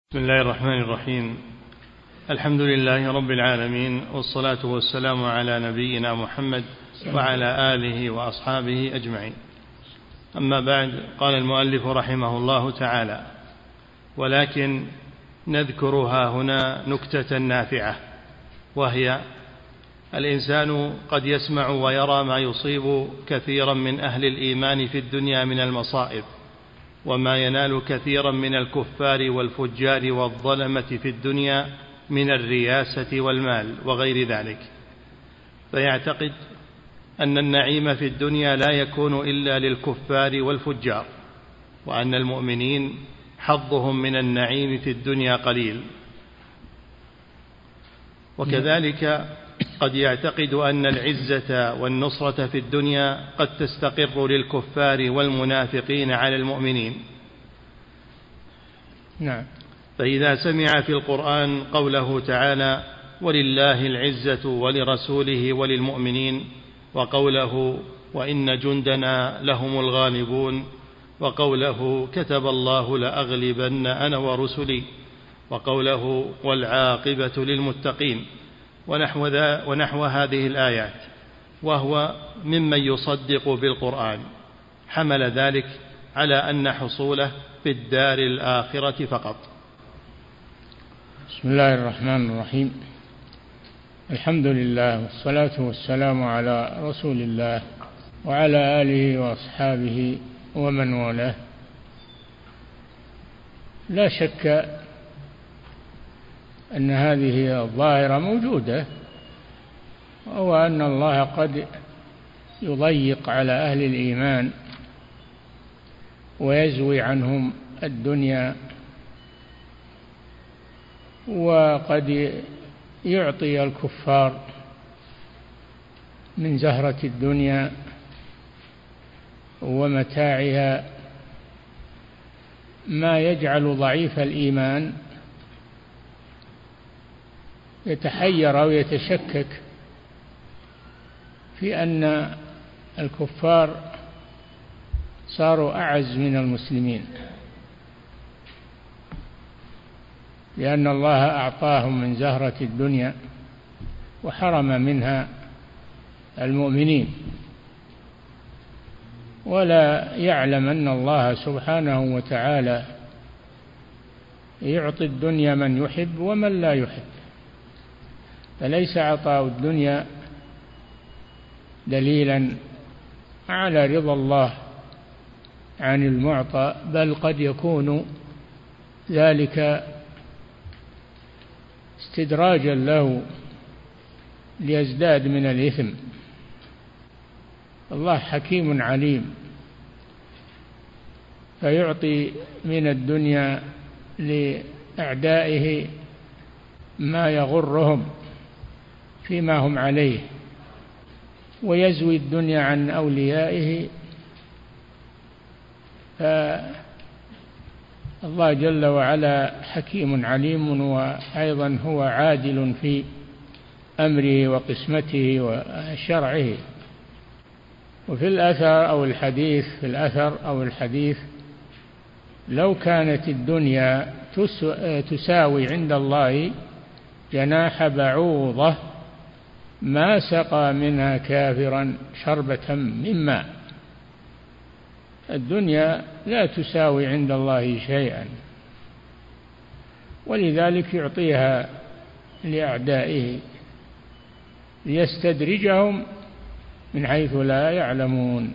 بسم الله الرحمن الرحيم. الحمد لله رب العالمين، والصلاة والسلام على نبينا محمد وعلى آله وأصحابه أجمعين. أما بعد، قال المؤلف رحمه الله تعالى: ولكن نذكرها هنا نكتة نافعة، وهي: الإنسان قد يسمع ويرى ما يصيب كثيرا من أهل الإيمان في الدنيا من المصائب، وما ينال كثيرا من الكفار والفجار والظلمة في الدنيا من الرياسة والمال وغير ذلك، فيعتقد أن النعيم في الدنيا لا يكون إلا للكفار والفجار، وأن المؤمنين حظهم من النعيم في الدنيا قليل. وكذلك قد يعتقد أن العزة والنصرة في الدنيا قد تستقر للكفار والمنافقين على المؤمنين. نعم. فإذا سمع في القرآن قوله تعالى: ولله العزة ولرسوله وللمؤمنين، وقوله: وإن جندنا لهم الغالبون، وقوله: كتب الله لأغلبن أنا ورسلي، وقوله: والعاقبة للمتقين، ونحو هذه الآيات، وهو ممن يصدق بالقرآن، حمل ذلك على أن حصوله في الدار الآخرة فقط. بسم الله الرحمن الرحيم. الحمد لله، والصلاة والسلام على رسول الله وعلى آله وأصحابه ومن والاه. لا شك أن هذه الظاهرة موجودة، وهو أن الله قد يضيق على أهل الإيمان ويزوي عنهم الدنيا، وقد يعطي الكفار من زهرة الدنيا ومتاعها ما يجعل ضعيف الإيمان يتحير أو يتشكك في أن الكفار صاروا أعز من المسلمين، لأن الله أعطاهم من زهرة الدنيا وحرم منها المؤمنين، ولا يعلم أن الله سبحانه وتعالى يعطي الدنيا من يحب ومن لا يحب، فليس عطاء الدنيا دليلا على رضا الله عن المعطى، بل قد يكون ذلك استدراجا له ليزداد من الإثم. الله حكيم عليم، فيعطي من الدنيا لأعدائه ما يغرهم فيما هم عليه، ويزوي الدنيا عن أوليائه. فالله جل وعلا حكيم عليم، وأيضا هو عادل في أمره وقسمته وشرعه. وفي الأثر أو الحديث: لو كانت الدنيا تساوي عند الله جناح بعوضة ما سقى منها كافرا شربة من ماء. الدنيا لا تساوي عند الله شيئا، ولذلك يعطيها لأعدائه ليستدرجهم من حيث لا يعلمون،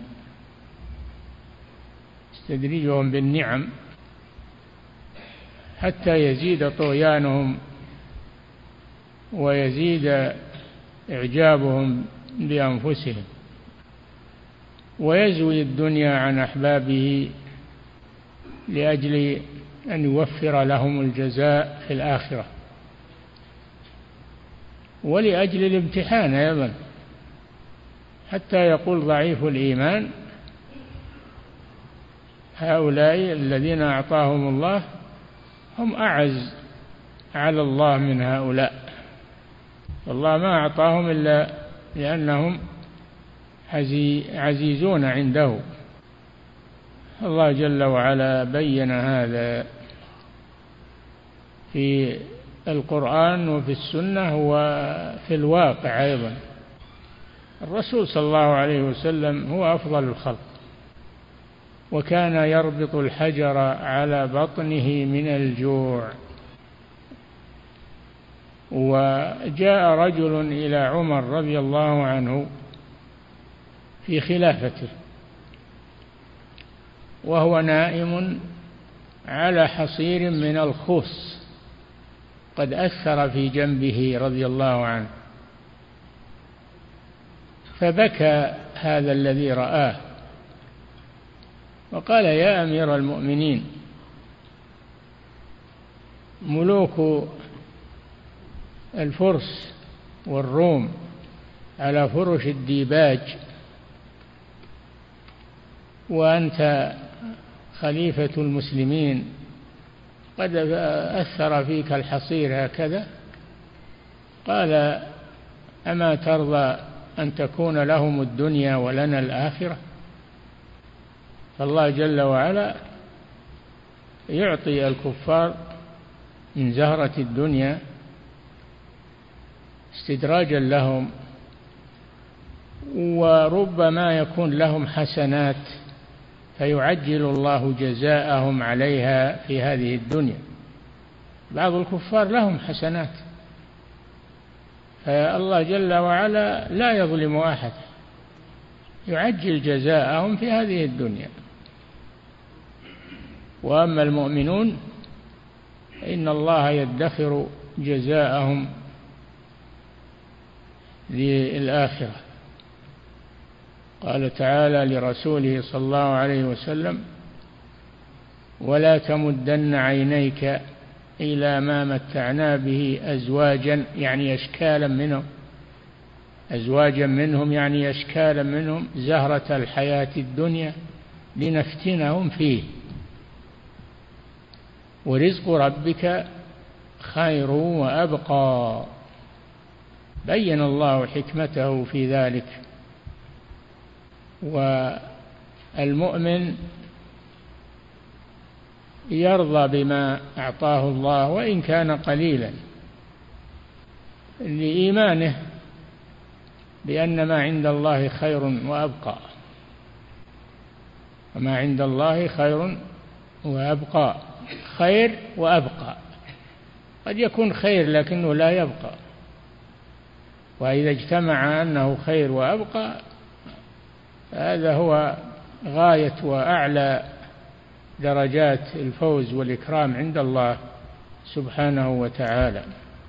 يستدرجهم بالنعم حتى يزيد طغيانهم ويزيد إعجابهم بأنفسهم، ويزوي الدنيا عن أحبابه لأجل أن يوفر لهم الجزاء في الآخرة، ولأجل الامتحان أيضا، حتى يقول ضعيف الإيمان: هؤلاء الذين أعطاهم الله هم أعز على الله من هؤلاء، والله ما أعطاهم إلا لأنهم عزيزون عنده. الله جل وعلا بين هذا في القرآن وفي السنة وفي الواقع أيضا. الرسول صلى الله عليه وسلم هو أفضل الخلق، وكان يربط الحجر على بطنه من الجوع. وجاء رجل إلى عمر رضي الله عنه في خلافته وهو نائم على حصير من الخوص قد أثر في جنبه رضي الله عنه، فبكى هذا الذي رآه وقال: يا أمير المؤمنين، ملوك الفرس والروم على فرش الديباج، وأنت خليفة المسلمين قد أثر فيك الحصير هكذا. قال: أما ترضى أن تكون لهم الدنيا ولنا الآخرة؟ فالله جل وعلا يعطي الكفار من زهرة الدنيا استدراجا لهم، وربما يكون لهم حسنات فيعجل الله جزاءهم عليها في هذه الدنيا. بعض الكفار لهم حسنات، فالله جل وعلا لا يظلم أحد، يعجل جزاءهم في هذه الدنيا. وأما المؤمنون إن الله يدخر جزاءهم للآخرة. قال تعالى لرسوله صلى الله عليه وسلم: ولا تمدن عينيك إلى ما متعنا به أزواجا، يعني أشكالا منهم، أزواجا منهم يعني أشكالا منهم، زهرة الحياة الدنيا لنفتنهم فيه، ورزق ربك خير وأبقى. بين الله حكمته في ذلك. والمؤمن يرضى بما أعطاه الله وإن كان قليلا، لإيمانه بأن ما عند الله خير وأبقى، وما عند الله خير وأبقى. خير وأبقى، قد يكون خير لكنه لا يبقى، وإذا اجتمع أنه خير وأبقى هذا هو غاية وأعلى درجات الفوز والإكرام عند الله سبحانه وتعالى.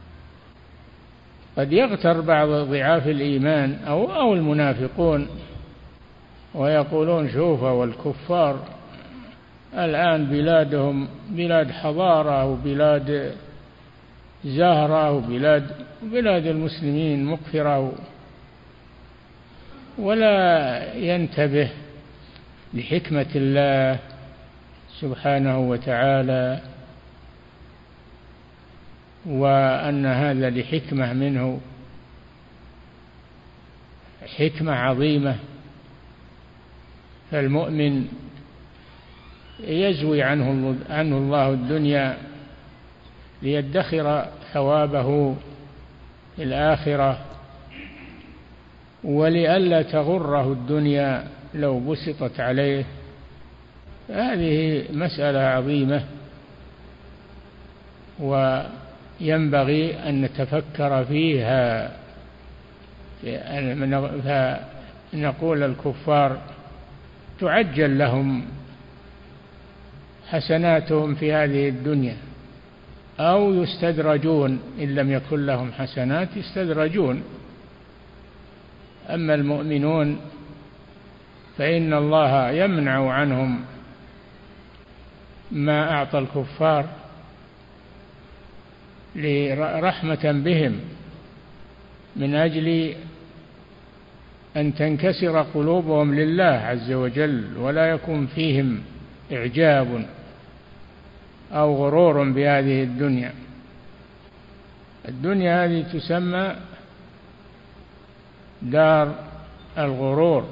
قد يغتر بعض ضعاف الإيمان أو المنافقون ويقولون: شوفوا والكفار الآن بلادهم بلاد حضارة وبلاد زهرة وبلاد المسلمين مقفرة، ولا ينتبه لحكمة الله سبحانه وتعالى، وأن هذا لحكمة منه، حكمة عظيمة. فالمؤمن يزوي عنه الله الدنيا ليدخر ثوابه في الآخرة، ولئلا تغره الدنيا لو بسطت عليه. هذه مسألة عظيمة، وينبغي أن نتفكر فيها. فنقول الكفار تعجل لهم حسناتهم في هذه الدنيا، أو يستدرجون إن لم يكن لهم حسنات يستدرجون. أما المؤمنون فإن الله يمنع عنهم ما أعطى الكفار رحمة بهم، من أجل أن تنكسر قلوبهم لله عز وجل، ولا يكون فيهم إعجاب أو غرور بهذه الدنيا. الدنيا هذه تسمى دار الغرور،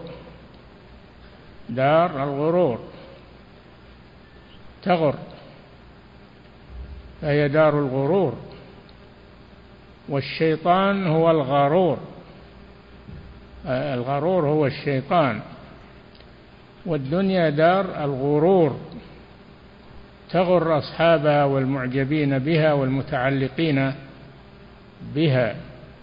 دار الغرور، تغر. فهي دار الغرور، والشيطان هو الغرور، الغرور هو الشيطان، والدنيا دار الغرور تغر أصحابها والمعجبين بها والمتعلقين بها.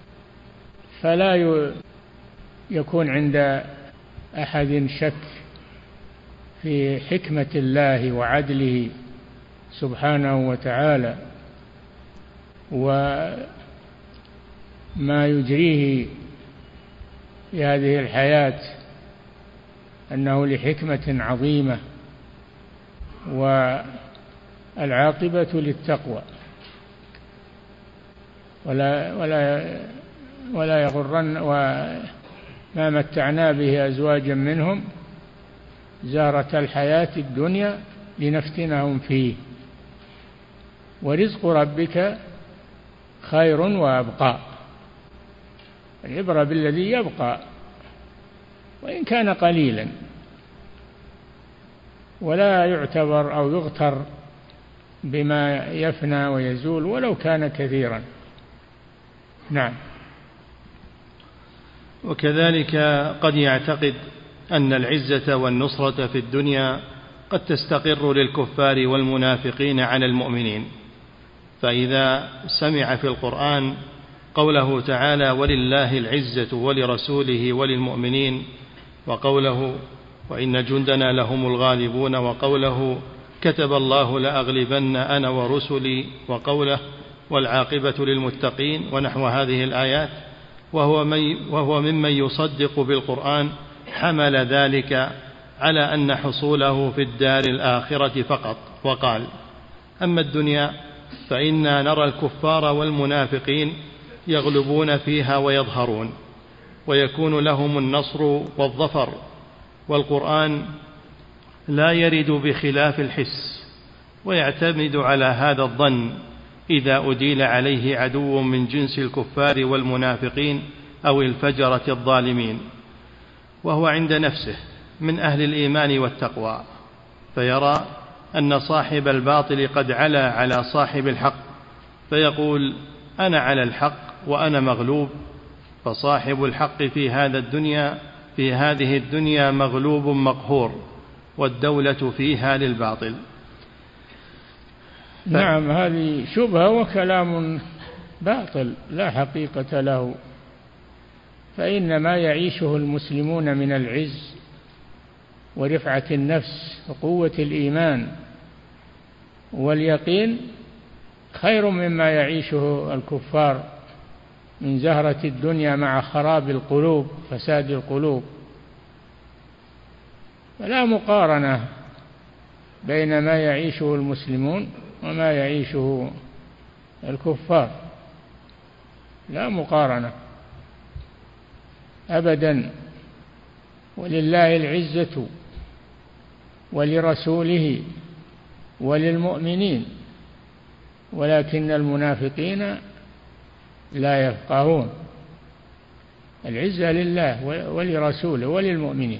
فلا يكون عند أحد شك في حكمة الله وعدله سبحانه وتعالى وما يجريه في هذه الحياة، أنه لحكمة عظيمة، والعاقبة للتقوى. ولا يغرن وما متعنا به أزواجا منهم زهرة الحياة الدنيا لنفتنهم فيه ورزق ربك خير وأبقى. العبرة بالذي يبقى وإن كان قليلا، ولا يعتبر أو يغتر بما يفنى ويزول ولو كان كثيرا. نعم. وكذلك قد يعتقد أن العزة والنصرة في الدنيا قد تستقر للكفار والمنافقين على المؤمنين، فإذا سمع في القرآن قوله تعالى ولله العزة ولرسوله وللمؤمنين، وقوله وإن جندنا لهم الغالبون، وقوله كتب الله لأغلبن أنا ورسلي، وقوله والعاقبة للمتقين، ونحو هذه الآيات، وهو ممن يصدق بالقرآن، حمل ذلك على أن حصوله في الدار الآخرة فقط، وقال أما الدنيا فإنا نرى الكفار والمنافقين يغلبون فيها ويظهرون، ويكون لهم النصر والظفر، والقرآن لا يرد بخلاف الحس، ويعتمد على هذا الظن إذا أديل عليه عدو من جنس الكفار والمنافقين أو الفجرة الظالمين، وهو عند نفسه من أهل الإيمان والتقوى، فيرى أن صاحب الباطل قد علا على صاحب الحق، فيقول أنا على الحق وأنا مغلوب. فصاحب الحق في هذه الدنيا مغلوب مقهور، والدولة فيها للباطل. نعم، هذه شبهة وكلام باطل لا حقيقة له، فإن ما يعيشه المسلمون من العز ورفعة النفس وقوة الإيمان واليقين خير مما يعيشه الكفار من زهرة الدنيا مع خراب القلوب فساد القلوب. فلا مقارنة بين ما يعيشه المسلمون وما يعيشه الكفار، لا مقارنة أبدا. ولله العزة ولرسوله وللمؤمنين ولكن المنافقين لا يفقهون. العزة لله ولرسوله وللمؤمنين.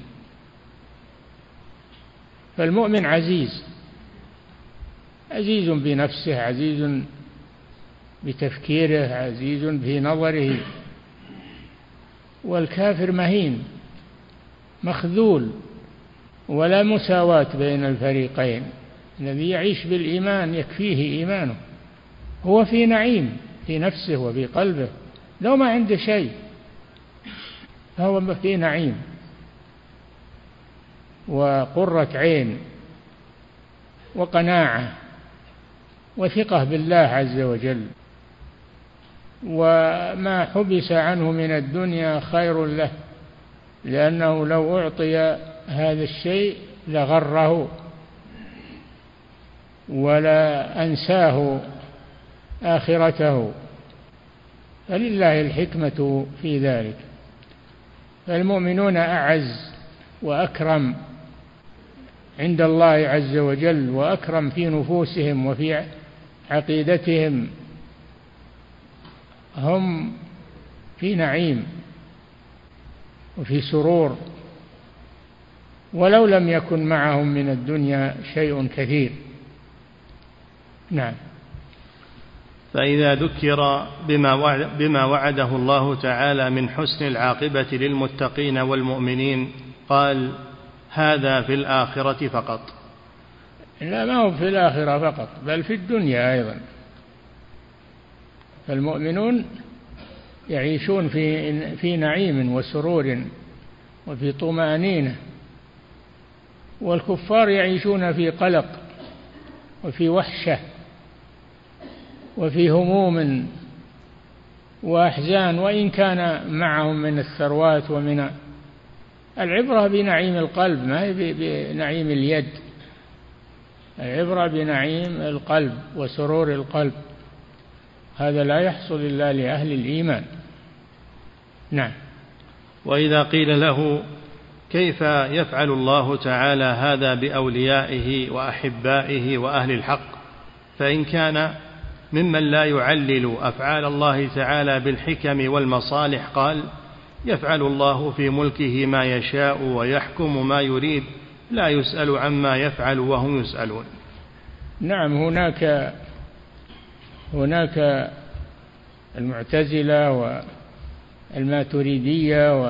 فالمؤمن عزيز بنفسه، عزيز بتفكيره، عزيز في نظره، والكافر مهين مخذول، ولا مساواة بين الفريقين. الذي يعيش بالإيمان يكفيه إيمانه، هو في نعيم في نفسه وفي قلبه، لو ما عنده شيء فهو في نعيم وقرة عين وقناعة وثقة بالله عز وجل. وما حبس عنه من الدنيا خير له، لأنه لو أعطي هذا الشيء لغره ولا أنساه آخرته، فلله الحكمة في ذلك. فالمؤمنون أعز وأكرم عند الله عز وجل، وأكرم في نفوسهم وفي عقيدتهم، هم في نعيم وفي سرور، ولو لم يكن معهم من الدنيا شيء كثير. نعم. فإذا ذكر بما وعده الله تعالى من حسن العاقبة للمتقين والمؤمنين قال: هذا في الآخرة فقط. لا، ما هو في الآخرة فقط، بل في الدنيا أيضا. فالمؤمنون يعيشون في نعيم وسرور وفي طمأنينة، والكفار يعيشون في قلق وفي وحشة وفي هموم وأحزان، وإن كان معهم من الثروات ومن العبرة بنعيم القلب، ما هي بنعيم اليد، العبرة بنعيم القلب وسرور القلب، هذا لا يحصل إلا لأهل الإيمان. نعم. وإذا قيل له: كيف يفعل الله تعالى هذا بأوليائه وأحبائه وأهل الحق؟ فإن كان ممن لا يعلل أفعال الله تعالى بالحكم والمصالح قال: يفعل الله في ملكه ما يشاء ويحكم ما يريد، لا يسأل عما يفعل وهم يسألون. نعم، هناك المعتزلة والماتريدية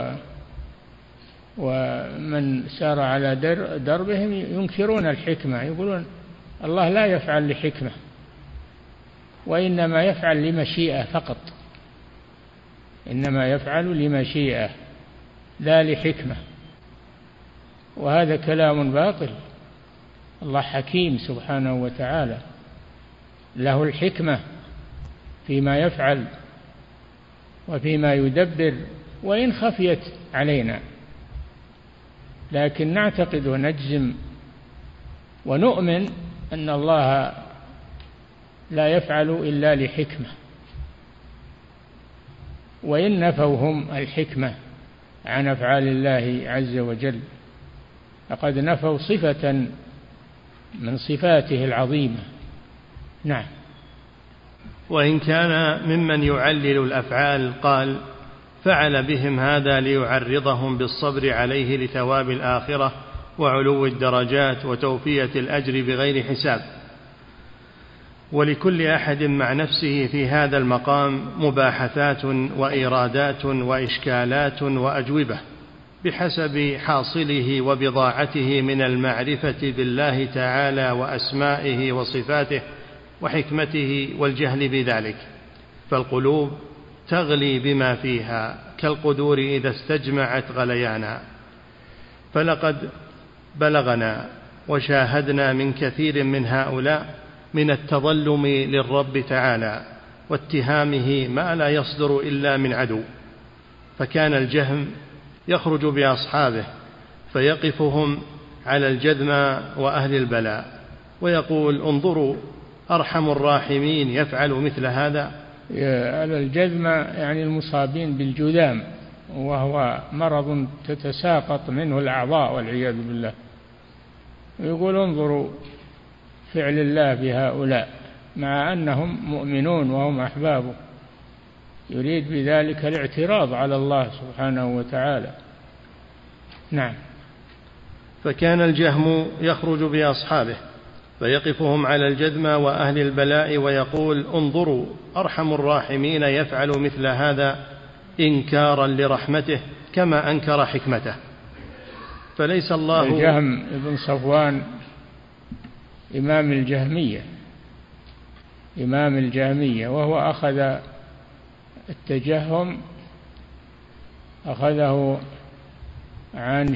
ومن سار على دربهم ينكرون الحكمة، يقولون الله لا يفعل لحكمة، وإنما يفعل لمشيئة فقط، إنما يفعل لمشيئة لا لحكمة، وهذا كلام باطل. الله حكيم سبحانه وتعالى، له الحكمة فيما يفعل وفيما يدبر، وإن خفيت علينا، لكن نعتقد ونجزم ونؤمن أن الله لا يفعل إلا لحكمة. وإن نفوا هم الحكمة عن أفعال الله عز وجل فقد نفوا صفة من صفاته العظيمة. نعم. وإن كان ممن يعلل الأفعال قال: فعل بهم هذا ليعرضهم بالصبر عليه لثواب الآخرة وعلو الدرجات وتوفية الأجر بغير حساب. ولكل أحد مع نفسه في هذا المقام مباحثات وإيرادات وإشكالات وأجوبة بحسب حاصله وبضاعته من المعرفة بالله تعالى وأسمائه وصفاته وحكمته والجهل بذلك، فالقلوب تغلي بما فيها كالقدور إذا استجمعت غليانا. فلقد بلغنا وشاهدنا من كثير من هؤلاء من التظلم للرب تعالى واتهامه ما لا يصدر إلا من عدو. فكان الجهم يخرج بأصحابه فيقفهم على الجذم وأهل البلاء ويقول: انظروا أرحم الراحمين يفعل مثل هذا. على الجذم يعني المصابين بالجذام، وهو مرض تتساقط منه الأعضاء والعياذ بالله. يقول: انظروا فعل الله بهؤلاء، مع أنهم مؤمنون وهم أحبابه، يريد بذلك الاعتراض على الله سبحانه وتعالى. نعم. فكان الجهم يخرج بأصحابه فيقفهم على الجذم وأهل البلاء ويقول: انظروا أرحم الراحمين يفعل مثل هذا، إنكارا لرحمته كما أنكر حكمته. فليس الله. الجهم ابن صفوان إمام الجهمية، وهو أخذ التجهم أخذه عن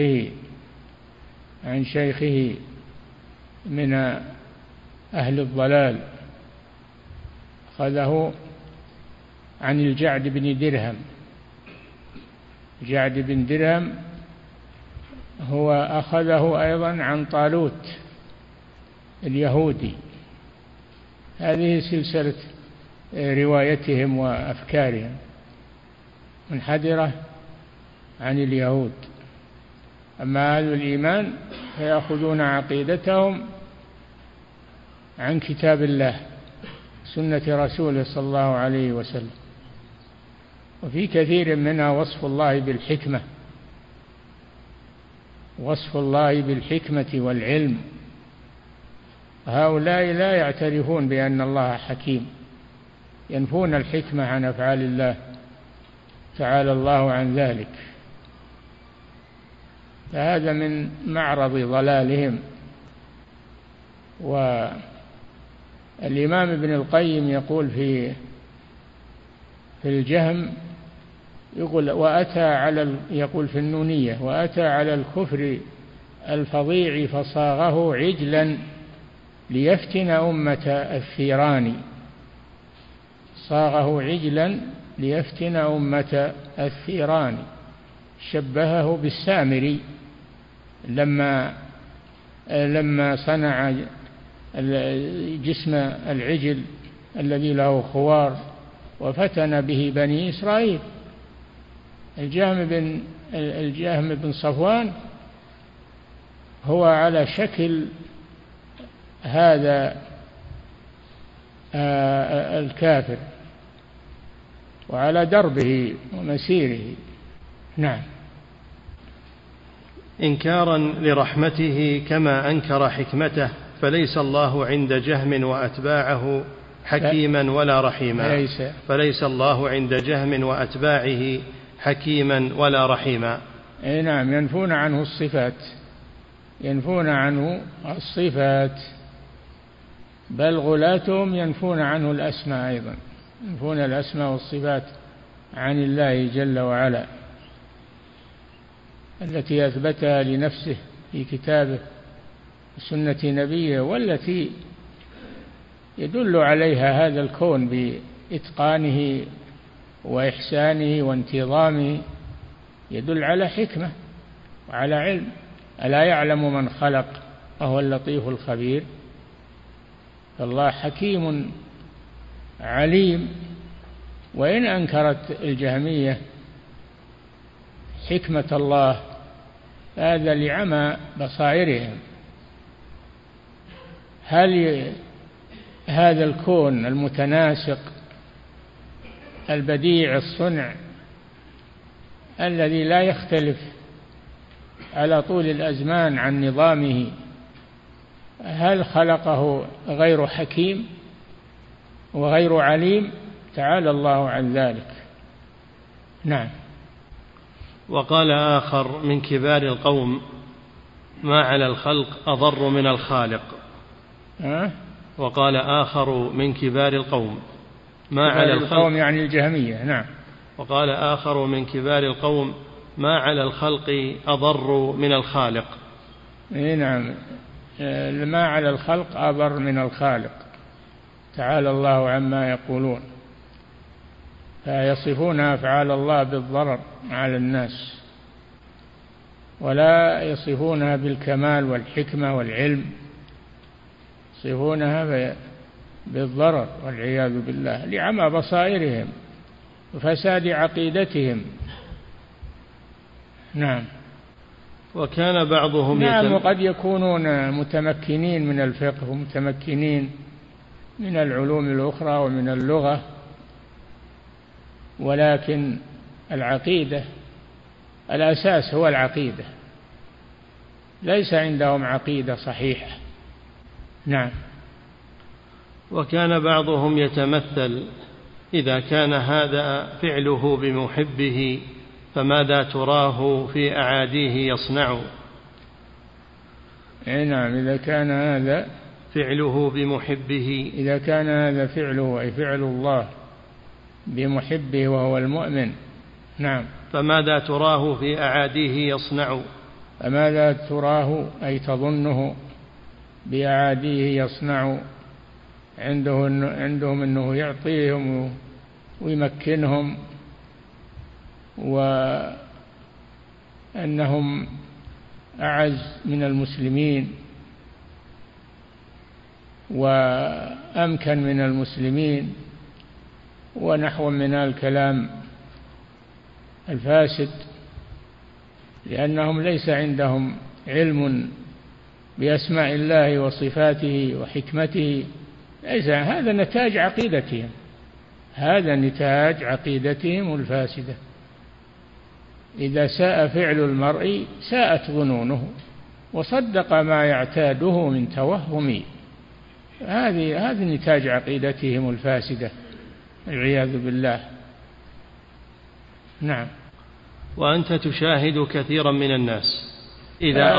شيخه من أهل الضلال، أخذه عن الجعد بن درهم. جعد بن درهم هو أخذه أيضا عن طالوت اليهودي. هذه سلسلة روايتهم وأفكارهم منحدرة عن اليهود. أما أهل الإيمان فيأخذون عقيدتهم عن كتاب الله سنة رسوله صلى الله عليه وسلم، وفي كثير منها وصف الله بالحكمة والعلم. هؤلاء لا يعترفون بأن الله حكيم، ينفون الحكمة عن أفعال الله تعالى الله عن ذلك. فهذا من معرض ضلالهم. والإمام ابن القيم يقول في الجهم، يقول في النونية: وأتى على الكفر الفظيع فصاغه عجلا ليفتن أمة الثيران. صاغه عجلا ليفتن أمة الثيران. شبهه بالسامري لما صنع جسم العجل الذي له خوار وفتن به بني إسرائيل. الجهم بن صفوان هو على شكل هذا الكافر وعلى دربه ومسيره. نعم. إنكارا لرحمته كما أنكر حكمته، فليس الله عند جهم وأتباعه حكيما ولا رحيما. فليس الله عند جهم وأتباعه حكيما ولا رحيما. نعم، ينفون عنه الصفات، بل غلاتهم ينفون عنه الأسماء أيضا، ينفون الأسماء والصفات عن الله جل وعلا التي أثبتها لنفسه في كتابه وسنة نبيه، والتي يدل عليها هذا الكون بإتقانه وإحسانه وانتظامه، يدل على حكمة وعلى علم. ألا يعلم من خلق وهو اللطيف الخبير؟ فالله حكيم عليم. وإن أنكرت الجهمية حكمة الله هذا لعمى بصائرهم. هل هذا الكون المتناسق البديع الصنع الذي لا يختلف على طول الأزمان عن نظامه، هل خلقه غير حكيم وغير عليم؟ تعالى الله عن ذلك. نعم. وقال آخر من كبار القوم: ما على الخلق أضر من الخالق. وقال آخر من كبار القوم: ما على الخلق يعني الجهمية. نعم. وقال آخر من كبار القوم: ما على الخلق أضر من الخالق. نعم، ما على الخلق أضر من الخالق، تعالى الله عما يقولون. فيصفون أفعال الله بالضرر على الناس، ولا يصفونها بالكمال والحكمة والعلم، يصفونها بالضرر والعياذ بالله، لعمى بصائرهم وفساد عقيدتهم. نعم. وكان بعضهم وقد يكونون متمكنين من الفقه ومتمكنين من العلوم الأخرى ومن اللغة، ولكن العقيدة الأساس هو العقيدة، ليس عندهم عقيدة صحيحة. نعم. وكان بعضهم يتمثل: إذا كان هذا فعله بمحبه فماذا تراه في أعاديه يصنع. نعم، إذا كان هذا فعله بمحبه، إذا كان هذا فعله أي فعل الله بمحبه وهو المؤمن. نعم. فماذا تراه في أعاديه يصنع. فماذا تراه أي تظنه بأعاديه يصنع. عندهم أنه يعطيهم ويمكنهم، وأنهم أعز من المسلمين وأمكن من المسلمين، ونحو من الكلام الفاسد، لأنهم ليس عندهم علم بأسماء الله وصفاته وحكمته. ليس هذا نتاج عقيدتهم، هذا نتاج عقيدتهم الفاسدة. إذا ساء فعل المرء ساءت ظنونه، وصدق ما يعتاده من توهم. هذه نتاج عقيدتهم الفاسدة. والعياذ بالله. نعم. وأنت تشاهد كثيرا من الناس إذا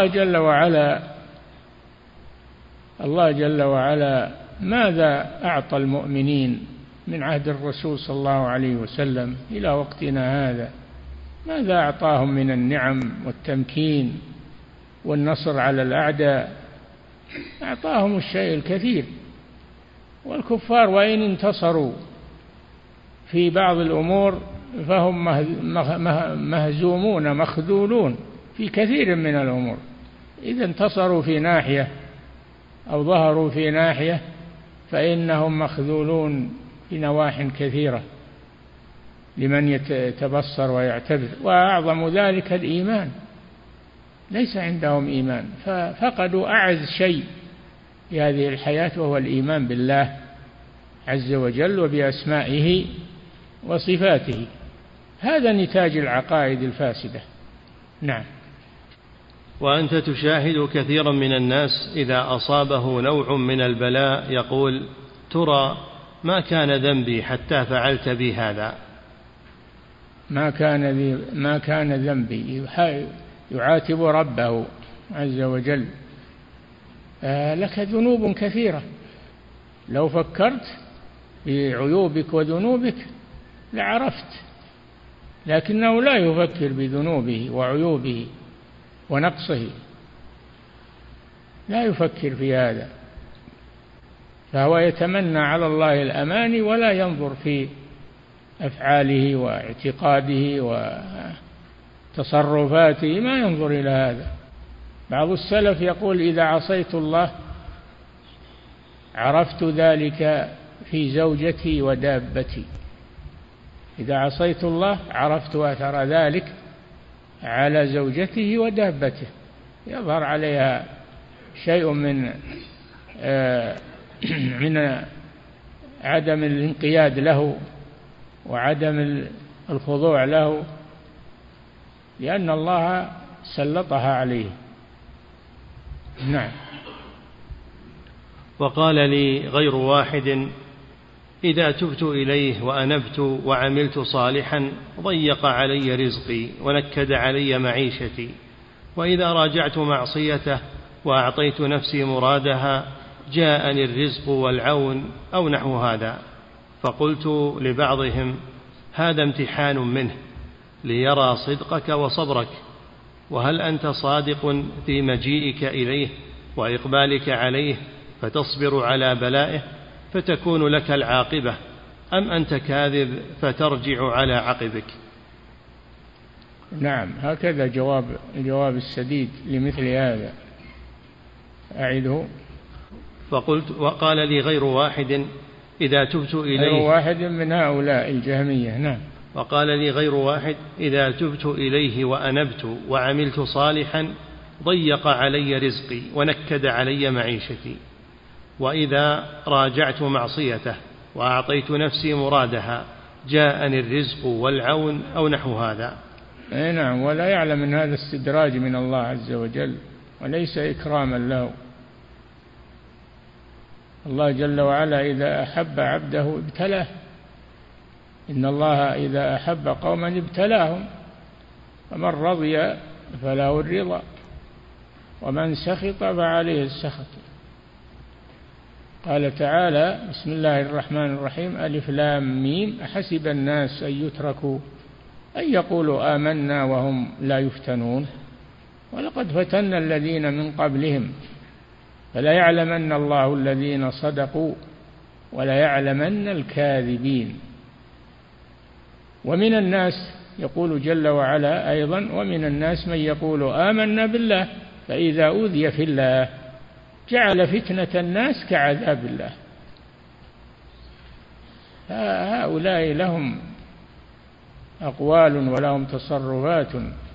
الله جل وعلا ماذا أعطى المؤمنين من عهد الرسول صلى الله عليه وسلم إلى وقتنا هذا؟ ماذا أعطاهم من النعم والتمكين والنصر على الأعداء؟ أعطاهم الشيء الكثير. والكفار وإن انتصروا في بعض الأمور فهم مهزومون مخذولون في كثير من الأمور. إذا انتصروا في ناحية أو ظهروا في ناحية فإنهم مخذولون في نواح كثيرة لمن يتبصر ويعتبر. وأعظم ذلك الإيمان، ليس عندهم إيمان، ففقدوا أعز شيء في هذه الحياة وهو الإيمان بالله عز وجل وبأسمائه وصفاته. هذا نتاج العقائد الفاسدة. نعم. وأنت تشاهد كثيرا من الناس إذا أصابه نوع من البلاء يقول: ترى ما كان ذنبي حتى فعلت بي هذا. ما كان ذنبي، يعاتب ربه عز وجل. لك ذنوب كثيرة، لو فكرت بعيوبك وذنوبك لعرفت، لكنه لا يفكر بذنوبه وعيوبه ونقصه، لا يفكر في هذا، فهو يتمنى على الله الأماني ولا ينظر في أفعاله واعتقاده وتصرفاته، ما ينظر إلى هذا. بعض السلف يقول: إذا عصيت الله عرفت ذلك في زوجتي ودابتي. إذا عصيت الله عرفت أثر ذلك على زوجته ودابته، يظهر عليها شيء من عدم الانقياد له وعدم الخضوع له، لأن الله سلطها عليه. نعم. وقال لي غير واحد: إذا تبت إليه وأنبت وعملت صالحا ضيق علي رزقي ونكد علي معيشتي، وإذا راجعت معصيته وأعطيت نفسي مرادها جاءني الرزق والعون أو نحو هذا. فقلت لبعضهم: هذا امتحان منه ليرى صدقك وصبرك، وهل أنت صادق في مجيئك إليه وإقبالك عليه فتصبر على بلائه فتكون لك العاقبة، أم أنت كاذب فترجع على عقبك؟ نعم، هكذا الجواب السديد لمثل هذا. أعده. فقلت: وقال لي غير واحد: إذا تبت إليه، غير واحد من هؤلاء الجهمية. نعم. وقال لي غير واحد: إذا تبت إليه وأنبت وعملت صالحا ضيق علي رزقي ونكد علي معيشتي، وإذا راجعت معصيته وأعطيت نفسي مرادها جاءني الرزق والعون أو نحو هذا. نعم. ولا يعلم من هذا استدراج من الله عز وجل وليس إكراما له. الله جل وعلا إذا أحب عبده ابتلاه. إن الله إذا أحب قوما ابتلاهم، فمن رضي فله الرضا ومن سخط فعليه السخط. قال تعالى: بسم الله الرحمن الرحيم: ألف لام ميم أحسب الناس أن يتركوا أن يقولوا آمنا وهم لا يفتنون ولقد فتنا الذين من قبلهم فلا يعلمن الله الذين صدقوا ولا يعلمن الكاذبين. ومن الناس يقول جل وعلا أيضا: ومن الناس من يقول آمنا بالله فإذا أوذي في الله جعل فتنة الناس كعذاب الله. هؤلاء لهم أقوال ولهم تصرفات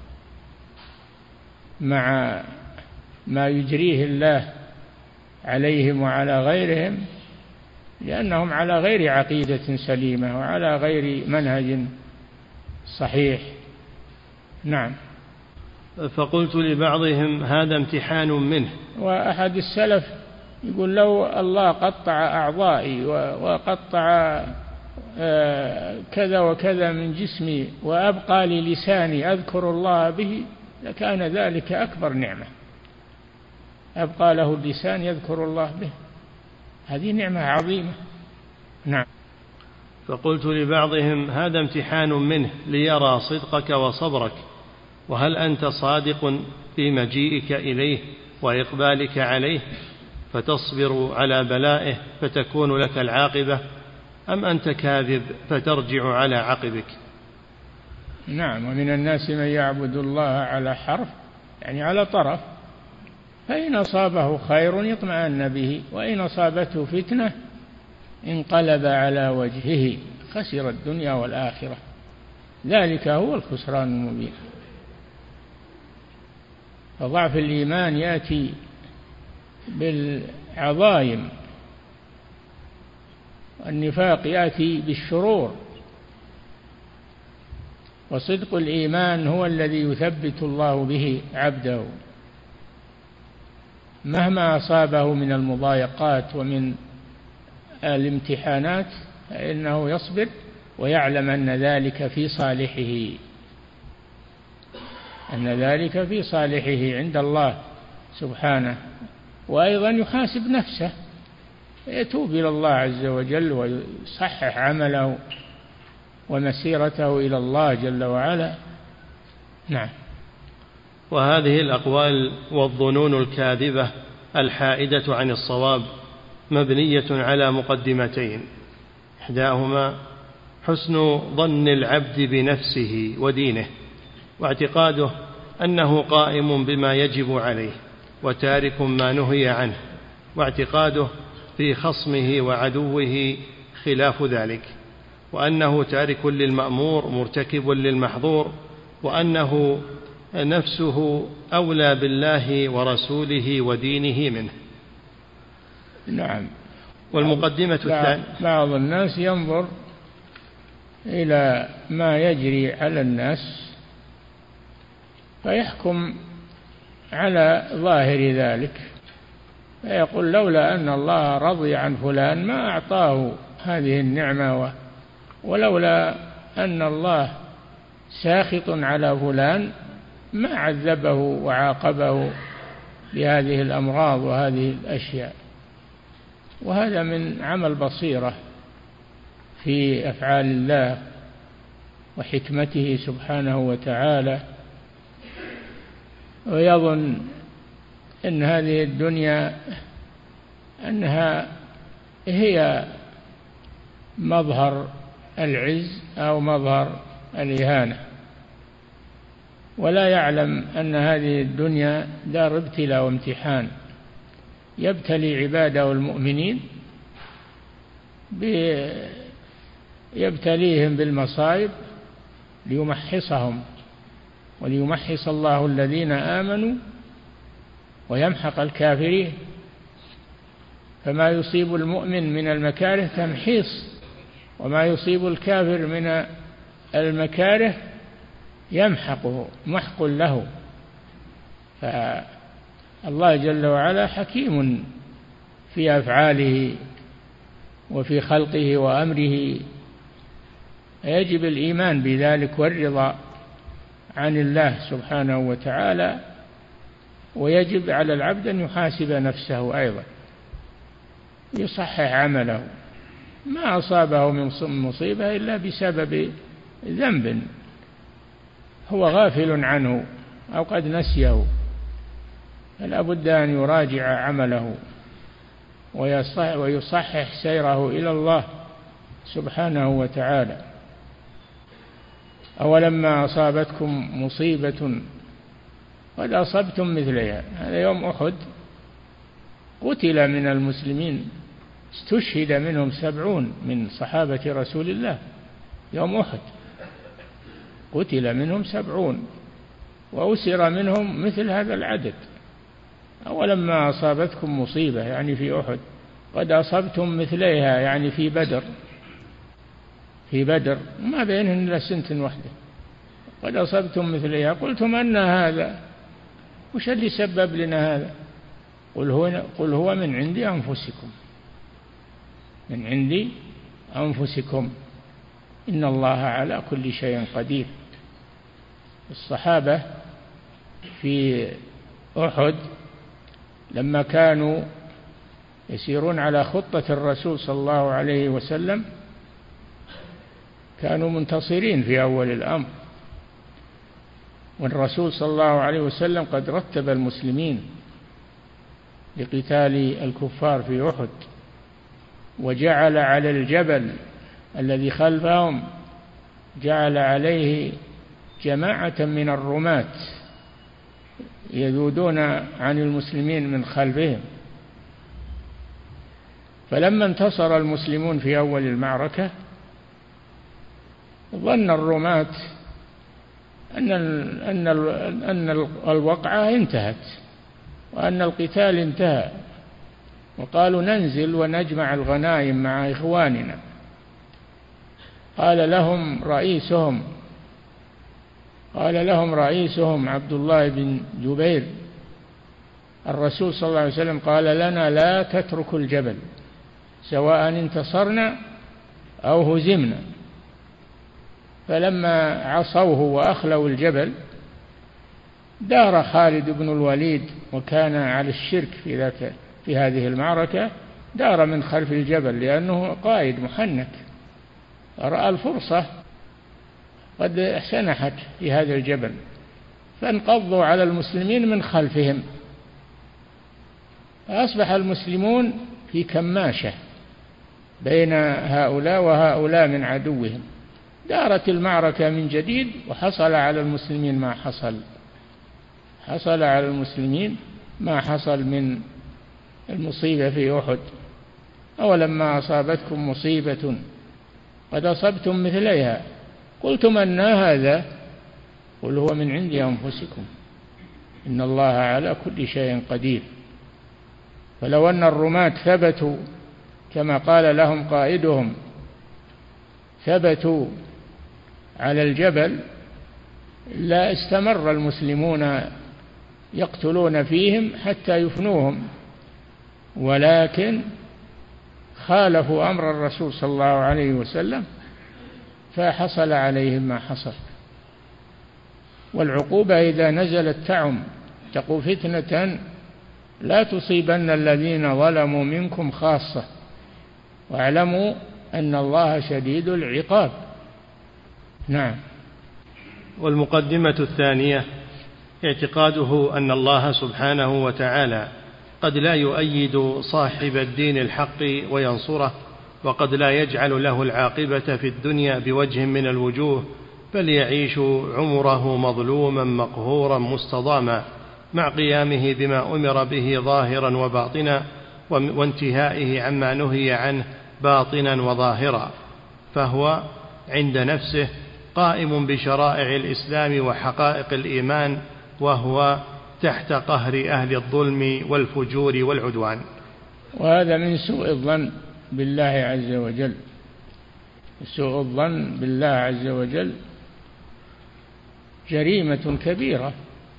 مع ما يجريه الله عليهم وعلى غيرهم، لأنهم على غير عقيدة سليمة وعلى غير منهج صحيح. نعم. فقلت لبعضهم: هذا امتحان منه. وأحد السلف يقول: لو الله قطع أعضائي وقطع كذا وكذا من جسمي وأبقى لي لساني أذكر الله به لكان ذلك أكبر نعمة. أبقى له اللسان يذكر الله به، هذه نعمة عظيمة. نعم. فقلت لبعضهم: هذا امتحان منه ليرى صدقك وصبرك، وهل أنت صادق في مجيئك إليه وإقبالك عليه فتصبر على بلائه فتكون لك العاقبة، أم أنت كاذب فترجع على عقبك؟ نعم. ومن الناس من يعبد الله على حرف، يعني على طرف، فإن أصابه خير اطمأن به، وإن أصابته فتنة انقلب على وجهه خسر الدنيا والآخرة، ذلك هو الخسران المبين. فضعف الإيمان يأتي بالعظائم، النفاق يأتي بالشرور، وصدق الإيمان هو الذي يثبت الله به عبده مهما أصابه من المضايقات ومن الامتحانات، فإنه يصبر ويعلم أن ذلك في صالحه، أن ذلك في صالحه عند الله سبحانه. وأيضا يحاسب نفسه، يتوب إلى الله عز وجل ويصحح عمله ومسيرته إلى الله جل وعلا. نعم. وهذه الأقوال والظنون الكاذبة الحائدة عن الصواب مبنية على مقدمتين: إحداهما حسن ظن العبد بنفسه ودينه، واعتقاده أنه قائم بما يجب عليه وتارك ما نهي عنه، واعتقاده في خصمه وعدوه خلاف ذلك، وأنه تارك للمأمور مرتكب للمحظور، وأنه نفسه أولى بالله ورسوله ودينه منه. نعم. والمقدمة الثانية: بعض الناس ينظر إلى ما يجري على الناس فيحكم على ظاهر ذلك، فيقول لولا أن الله رضي عن فلان ما أعطاه هذه النعمة، ولولا أن الله ساخط على فلان ما عذبه وعاقبه بهذه الأمراض وهذه الأشياء. وهذا من عمل بصيرة في أفعال الله وحكمته سبحانه وتعالى، ويظن أن هذه الدنيا أنها هي مظهر العز أو مظهر الإهانة، ولا يعلم أن هذه الدنيا دار ابتلاء وامتحان، يبتلي عباده المؤمنين، يبتليهم بالمصائب ليمحصهم، وليمحص الله الذين آمنوا ويمحق الكافرين. فما يصيب المؤمن من المكاره تمحيص، وما يصيب الكافر من المكاره يمحقه محق له. فالله جل وعلا حكيم في أفعاله وفي خلقه وأمره، يجب الإيمان بذلك والرضا عن الله سبحانه وتعالى، ويجب على العبد أن يحاسب نفسه أيضا، يصحح عمله. ما أصابه من مصيبة إلا بسبب ذنب هو غافل عنه أو قد نسيه، فلا بد أن يراجع عمله ويصحح سيره إلى الله سبحانه وتعالى. أولما أصابتكم مصيبة قد أصبتم مثلها، هذا يوم أحد قتل من المسلمين، استشهد منهم 70 من صحابة رسول الله يوم أحد، قتل منهم 70 وأسر منهم مثل هذا العدد. أولما أصابتكم مصيبة يعني في أحد قد أصبتم مثليها يعني في بدر ما بينهن إلا سنة واحدة، قد أصبتم مثليها قلتم أن هذا، وش اللي سبب لنا هذا؟ قل هو من عند أنفسكم، من عند أنفسكم. إن الله على كل شيء قدير. الصحابة في أحد لما كانوا يسيرون على خطة الرسول صلى الله عليه وسلم كانوا منتصرين في أول الأمر، والرسول صلى الله عليه وسلم قد رتب المسلمين لقتال الكفار في أحد، وجعل على الجبل الذي خلفهم جعل عليه جماعة من الرماة يذودون عن المسلمين من خلفهم. فلما انتصر المسلمون في أول المعركة ظن الرماة أن الوقعة انتهت وأن القتال انتهى، وقالوا ننزل ونجمع الغنائم مع إخواننا. قال لهم رئيسهم عبد الله بن جبير: الرسول صلى الله عليه وسلم قال لنا لا تتركوا الجبل سواء انتصرنا أو هزمنا. فلما عصوه وأخلوا الجبل دار خالد بن الوليد، وكان على الشرك في هذه المعركة، دار من خلف الجبل لأنه قائد محنك، رأى الفرصة قد سنحت في هذا الجبل، فانقضوا على المسلمين من خلفهم، فأصبح المسلمون في كماشة بين هؤلاء وهؤلاء من عدوهم. دارت المعركة من جديد وحصل على المسلمين ما حصل من المصيبة في أحد. أولما أصابتكم مصيبة قد أصبتم مثليها قلتم أن هذا، قل هو من عند أنفسكم إن الله على كل شيء قدير. فلو أن الرماة ثبتوا كما قال لهم قائدهم، ثبتوا على الجبل، لا استمر المسلمون يقتلون فيهم حتى يفنوهم، ولكن خالفوا أمر الرسول صلى الله عليه وسلم فحصل عليهم ما حصل. والعقوبة إذا نزلت تعم، تقوا فتنة لا تصيبن الذين ظلموا منكم خاصة واعلموا أن الله شديد العقاب. نعم. والمقدمة الثانية اعتقاده أن الله سبحانه وتعالى قد لا يؤيد صاحب الدين الحق وينصره، وقد لا يجعل له العاقبة في الدنيا بوجه من الوجوه، بل يعيش عمره مظلوما مقهورا مستضاما مع قيامه بما أمر به ظاهرا وباطنا، وانتهائه عما نهي عنه باطنا وظاهرا. فهو عند نفسه قائم بشرائع الإسلام وحقائق الإيمان، وهو تحت قهر أهل الظلم والفجور والعدوان. وهذا من سوء الظن بالله عز وجل. سوء الظن بالله عز وجل جريمة كبيرة،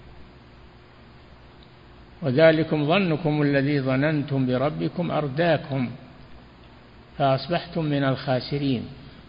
وذلكم ظنكم الذي ظننتم بربكم أرداكم فأصبحتم من الخاسرين.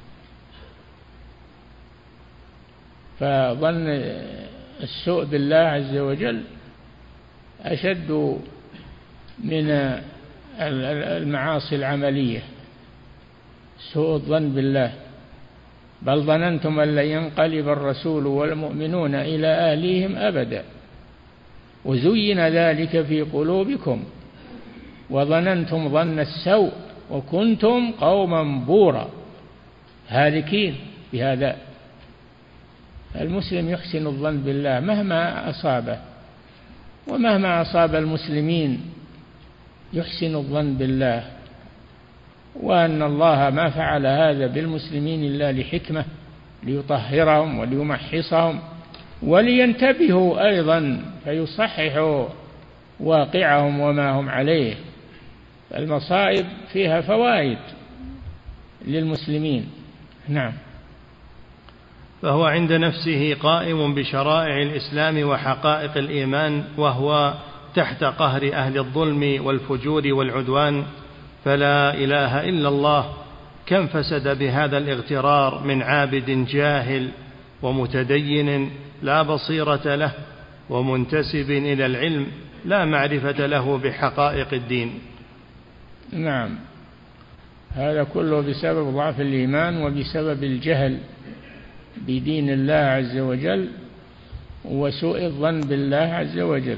فظن السوء بالله عز وجل أشد من المعاصي العملية. سوء الظن بالله: بل ظننتم أن لن ينقلب الرسول والمؤمنون إلى أهليهم أبدا وزين ذلك في قلوبكم وظننتم ظن السوء وكنتم قوما بورا هالكين بهذا. المسلم يحسن الظن بالله مهما أصابه، ومهما أصاب المسلمين يحسن الظن بالله، وأن الله ما فعل هذا بالمسلمين إلا لحكمة، ليطهرهم وليمحصهم ولينتبهوا أيضا فيصححوا واقعهم وما هم عليه. المصائب فيها فوائد للمسلمين. نعم. فهو عند نفسه قائم بشرائع الإسلام وحقائق الإيمان، وهو تحت قهر أهل الظلم والفجور والعدوان، فلا إله إلا الله كم فسد بهذا الاغترار من عابد جاهل ومتدين لا بصيرة له ومنتسب إلى العلم لا معرفة له بحقائق الدين. نعم، هذا كله بسبب ضعف الإيمان وبسبب الجهل بدين الله عز وجل وسوء الظن بالله عز وجل.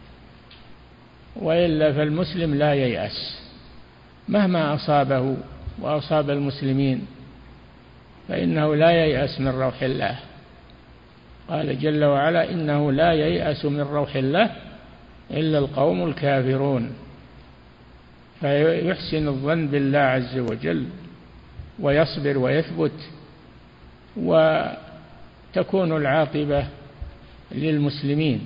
وإلا فالمسلم لا ييأس مهما أصابه وأصاب المسلمين، فإنه لا ييأس من روح الله. قال جل وعلا: إنه لا ييأس من روح الله إلا القوم الكافرون. فيحسن الظن بالله عز وجل ويصبر ويثبت، وتكون العاقبة للمسلمين.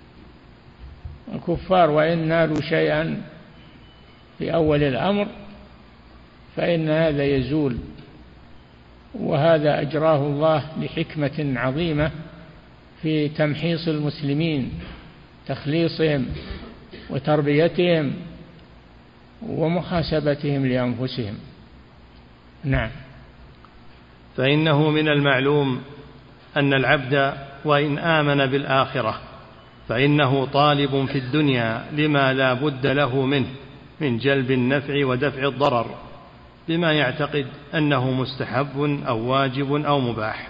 الكفار وإن نالوا شيئا في أول الأمر فإن هذا يزول، وهذا أجراه الله لحكمة عظيمة في تمحيص المسلمين، تخليصهم وتربيتهم ومحاسبتهم لأنفسهم. نعم. فإنه من المعلوم أن العبد وإن آمن بالآخرة فإنه طالب في الدنيا لما لا بد له منه من جلب النفع ودفع الضرر، بما يعتقد أنه مستحب أو واجب أو مباح.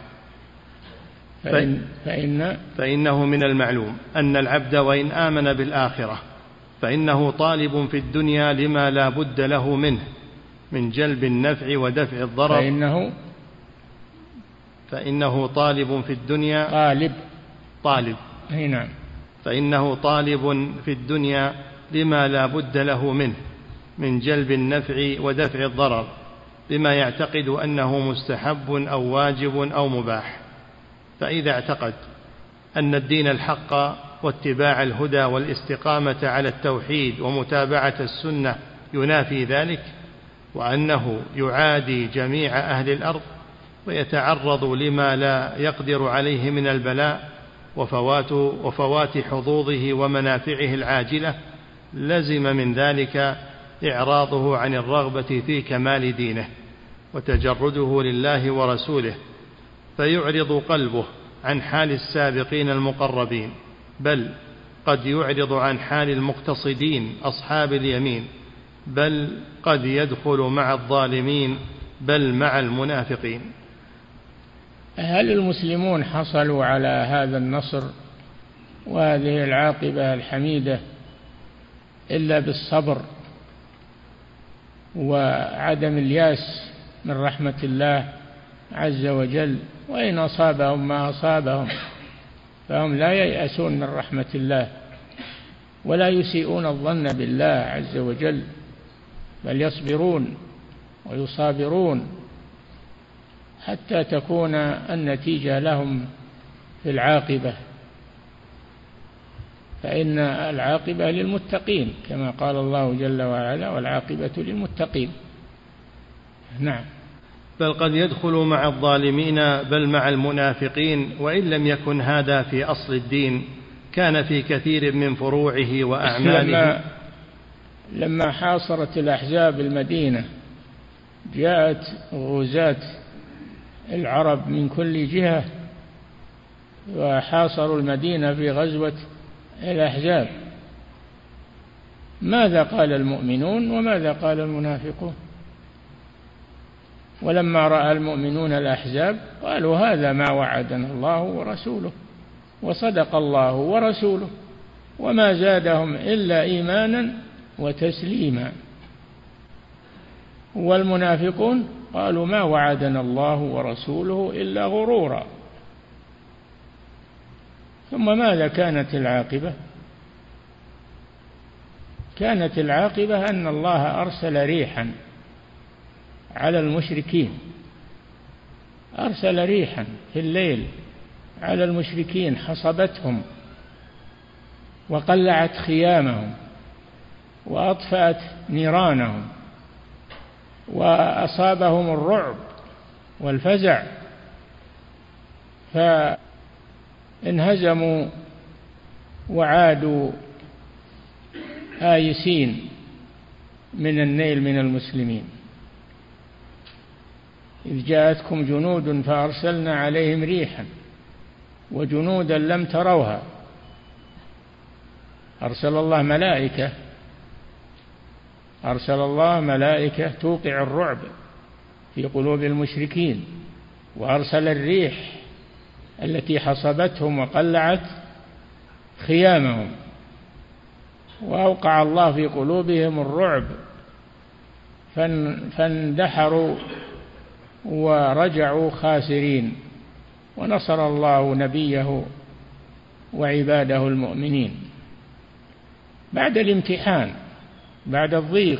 فإنه من المعلوم أن العبد وإن آمن بالآخرة فإنه طالب في الدنيا لما لا بد له منه من جلب النفع ودفع الضرر. فإنه طالب في الدنيا طالب. نعم. فإنه طالب في الدنيا لما لا بد له منه من جلب النفع ودفع الضرر، بما يعتقد أنه مستحب أو واجب أو مباح. فإذا اعتقد أن الدين الحق واتباع الهدى والاستقامة على التوحيد ومتابعة السنة ينافي ذلك، وأنه يعادي جميع أهل الأرض ويتعرض لما لا يقدر عليه من البلاء وفوات حظوظه ومنافعه العاجلة، لزم من ذلك إعراضه عن الرغبة في كمال دينه وتجرده لله ورسوله، فيعرض قلبه عن حال السابقين المقربين، بل قد يعرض عن حال المقتصدين أصحاب اليمين، بل قد يدخل مع الظالمين، بل مع المنافقين. هل المسلمون حصلوا على هذا النصر وهذه العاقبة الحميدة إلا بالصبر وعدم الياس من رحمة الله عز وجل؟ وإن أصابهم ما أصابهم فهم لا ييأسون من رحمة الله ولا يسيئون الظن بالله عز وجل، بل يصبرون ويصابرون حتى تكون النتيجة لهم في العاقبة. فإن العاقبة للمتقين كما قال الله جل وعلا: والعاقبة للمتقين. نعم. بل قد يدخل مع الظالمين بل مع المنافقين، وإن لم يكن هذا في أصل الدين كان في كثير من فروعه وأعماله. لما حاصرت الأحزاب المدينة جاءت غزاة العرب من كل جهة وحاصروا المدينة في غزوة الأحزاب. ماذا قال المؤمنون وماذا قال المنافقون؟ ولما رأى المؤمنون الأحزاب قالوا: هذا ما وعدنا الله ورسوله وصدق الله ورسوله وما زادهم إلا إيمانا وتسليما. والمنافقون قالوا: ما وعدنا الله ورسوله إلا غرورا. ثم ماذا كانت العاقبة؟ كانت العاقبة أن الله أرسل ريحا على المشركين، أرسل ريحا في الليل على المشركين حصبتهم وقلعت خيامهم وأطفأت نيرانهم وأصابهم الرعب والفزع، فانهزموا وعادوا آيسين من النيل من المسلمين. إذ جاءتكم جنود فأرسلنا عليهم ريحا وجنودا لم تروها. أرسل الله ملائكة توقع الرعب في قلوب المشركين، وأرسل الريح التي حصبتهم وقلعت خيامهم، وأوقع الله في قلوبهم الرعب فاندحروا ورجعوا خاسرين، ونصر الله نبيه وعباده المؤمنين بعد الامتحان، بعد الضيق.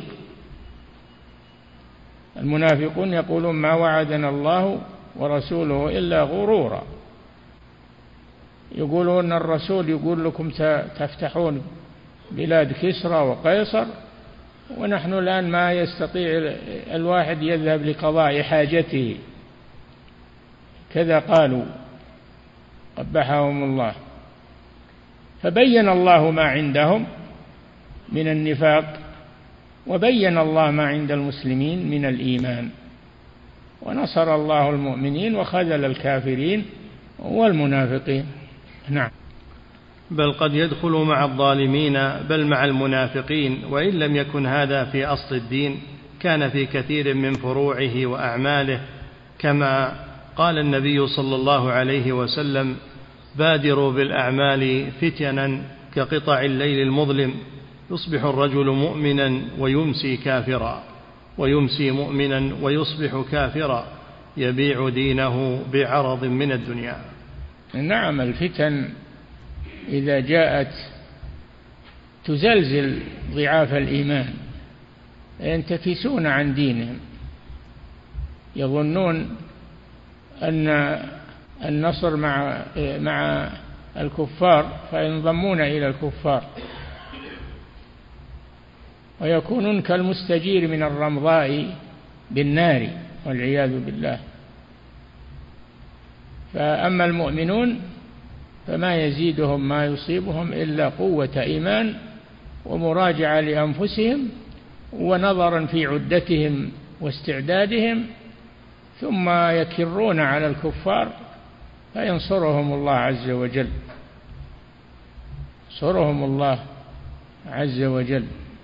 المنافقون يقولون ما وعدنا الله ورسوله إلا غرورا، يقولون الرسول يقول لكم تفتحون بلاد كسرى وقيصر، ونحن الآن ما يستطيع الواحد يذهب لقضاء حاجته، كذا قالوا قبحهم الله. فبين الله ما عندهم من النفاق، وبين الله ما عند المسلمين من الإيمان، ونصر الله المؤمنين وخذل الكافرين والمنافقين. نعم. بل قد يدخل مع الظالمين بل مع المنافقين، وإن لم يكن هذا في أصل الدين كان في كثير من فروعه وأعماله، كما قال النبي صلى الله عليه وسلم: بادروا بالأعمال فتنا كقطع الليل المظلم، يصبح الرجل مؤمنا ويمسي كافرا، ويمسي مؤمنا ويصبح كافرا، يبيع دينه بعرض من الدنيا. نعم، الفتن إذا جاءت تزلزل ضعاف الإيمان، ينتكسون عن دينهم، يظنون أن النصر مع الكفار فينضمون إلى الكفار، ويكونون كالمستجير من الرمضاء بالنار والعياذ بالله. فأما المؤمنون فما يزيدهم ما يصيبهم إلا قوة إيمان ومراجعة لأنفسهم ونظرا في عدتهم واستعدادهم، ثم يكرون على الكفار فينصرهم الله عز وجل، ينصرهم الله عز وجل.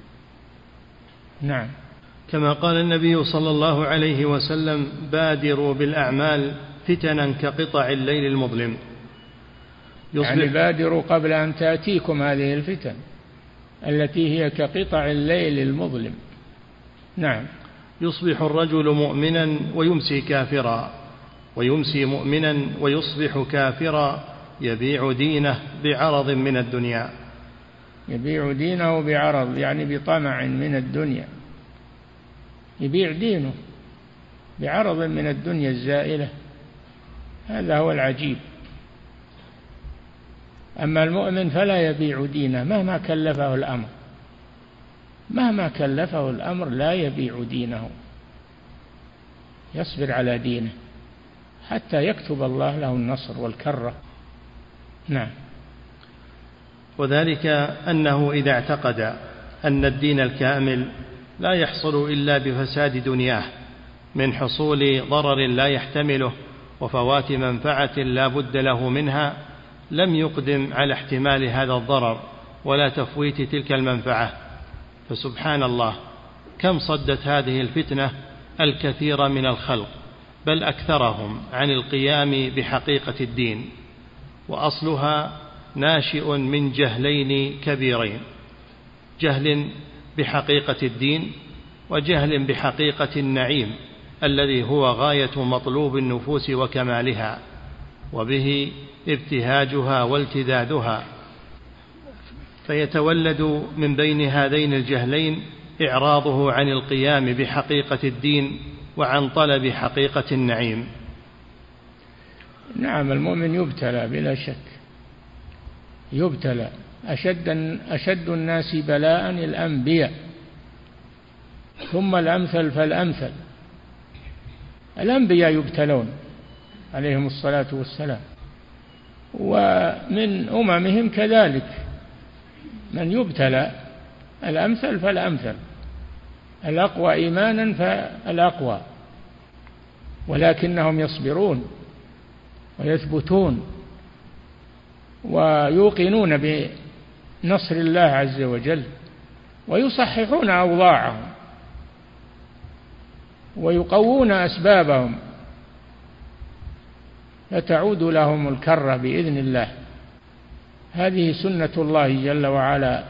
نعم. كما قال النبي صلى الله عليه وسلم: بادروا بالأعمال فتنا كقطع الليل المظلم. يعني بادروا قبل أن تأتيكم هذه الفتن التي هي كقطع الليل المظلم. نعم. يصبح الرجل مؤمنا ويمسي كافرا، ويمسي مؤمنا ويصبح كافرا، يبيع دينه بعرض من الدنيا. يبيع دينه بعرض يعني بطمع من الدنيا، يبيع دينه بعرض من الدنيا الزائلة، هذا هو العجيب. أما المؤمن فلا يبيع دينه مهما كلفه الأمر، مهما كلفه الأمر لا يبيع دينه، يصبر على دينه حتى يكتب الله له النصر والكرة. نعم. وذلك أنه إذا اعتقد أن الدين الكامل لا يحصل إلا بفساد دنياه من حصول ضرر لا يحتمله وفوات منفعة لا بد له منها، لم يقدم على احتمال هذا الضرر ولا تفويت تلك المنفعة. فسبحان الله، كم صدت هذه الفتنة الكثير من الخلق، بل أكثرهم، عن القيام بحقيقة الدين. وأصلها ناشئ من جهلين كبيرين: جهل بحقيقة الدين، وجهل بحقيقة النعيم الذي هو غاية مطلوب النفوس وكمالها، وبه ابتهاجها والتذاذها. فيتولد من بين هذين الجهلين إعراضه عن القيام بحقيقة الدين وعن طلب حقيقة النعيم. نعم، المؤمن يبتلى بلا شك، يبتلى. أشد الناس بلاء الأنبياء، ثم الأمثل فالأمثل. الأنبياء يبتلون عليهم الصلاة والسلام، ومن أممهم كذلك من يبتلى، الأمثل فالأمثل، الأقوى إيمانا فالأقوى. ولكنهم يصبرون ويثبتون ويوقنون بنصر الله عز وجل، ويصححون أوضاعهم ويقوون أسبابهم، فتعود لهم الكرة بإذن الله. هذه سنة الله جل وعلا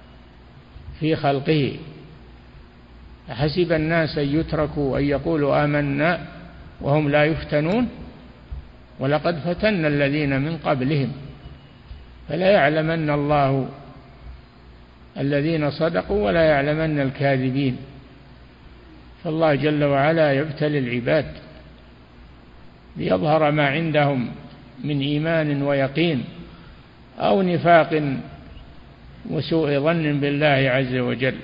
في خلقه. أحسب الناس أن يتركوا أن يقولوا آمنا وهم لا يفتنون ولقد فتنا الذين من قبلهم فلا يعلمن الله الذين صدقوا ولا يعلمن الكاذبين. فالله جل وعلا يبتلي العباد ليظهر ما عندهم من إيمان ويقين أو نفاق وسوء ظن بالله عز وجل.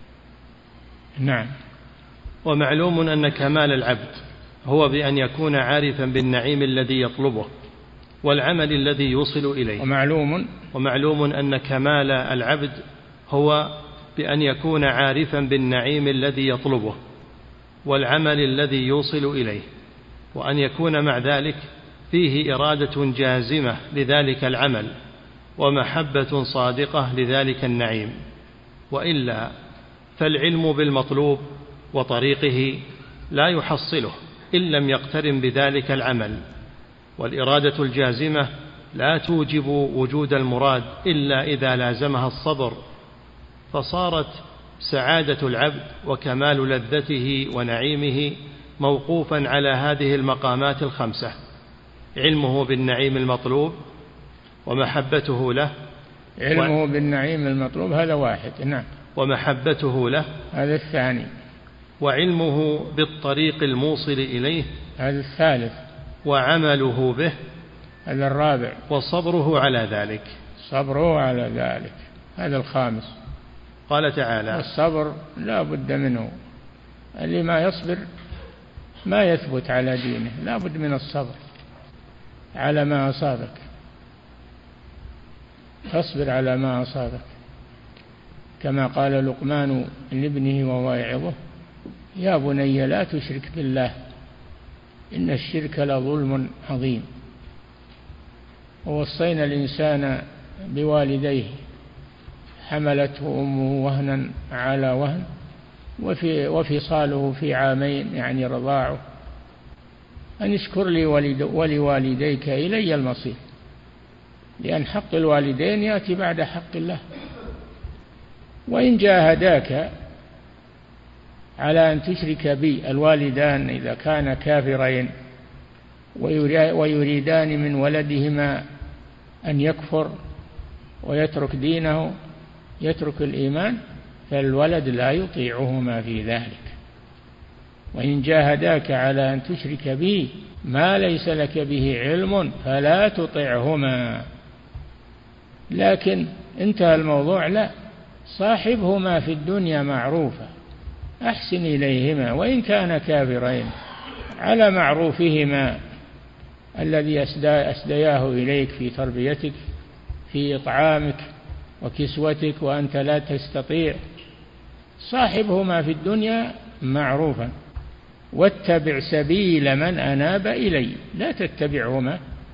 نعم. ومعلوم أن كمال العبد هو بأن يكون عارفا بالنعيم الذي يطلبه والعمل الذي يوصل إليه. ومعلوم أن كمال العبد هو بأن يكون عارفا بالنعيم الذي يطلبه والعمل الذي يوصل إليه، وأن يكون مع ذلك فيه إرادة جازمة لذلك العمل ومحبة صادقة لذلك النعيم، وإلا فالعلم بالمطلوب وطريقه لا يحصله إن لم يقترن بذلك العمل، والإرادة الجازمة لا توجب وجود المراد إلا إذا لازمها الصبر، فصارت سعادة العبد وكمال لذته ونعيمه موقوفا على هذه المقامات الخمسة: علمه بالنعيم المطلوب ومحبته له. علمه بالنعيم المطلوب هذا واحد. نعم. ومحبته له هذا الثاني. وعلمه بالطريق الموصل إليه هذا الثالث. وعمله به هذا الرابع. وصبره على ذلك. صبره على ذلك هذا الخامس. قال تعالى: الصبر لا بد منه، اللي ما يصبر ما يثبت على دينه، لا بد من الصبر على ما أصابك، فاصبر على ما أصابك، كما قال لقمان لابنه وهو يعظه: يا بني لا تشرك بالله إن الشرك لظلم عظيم. ووصينا الإنسان بوالديه حملته أمه وهنا على وهن وفصاله في عامين، يعني رضاعه، أن اشكر لي ولوالديك إلي المصير، لأن حق الوالدين يأتي بعد حق الله. وإن جاهداك على أن تشرك بي، الوالدان إذا كان كافرين ويريدان من ولدهما أن يكفر ويترك دينه، يترك الإيمان، فالولد لا يطيعهما في ذلك. وإن جاهداك على أن تشرك بي ما ليس لك به علم فلا تطعهما. لكن انتهى الموضوع، لا، صاحبهما في الدنيا معروفا، أحسن إليهما وإن كان كافرين على معروفهما الذي أسدياه إليك في تربيتك، في إطعامك وكسوتك، وأنت لا تستطيع. صاحبهما في الدنيا معروفا، واتبع سبيل من أناب إلي، لا تتبعهما،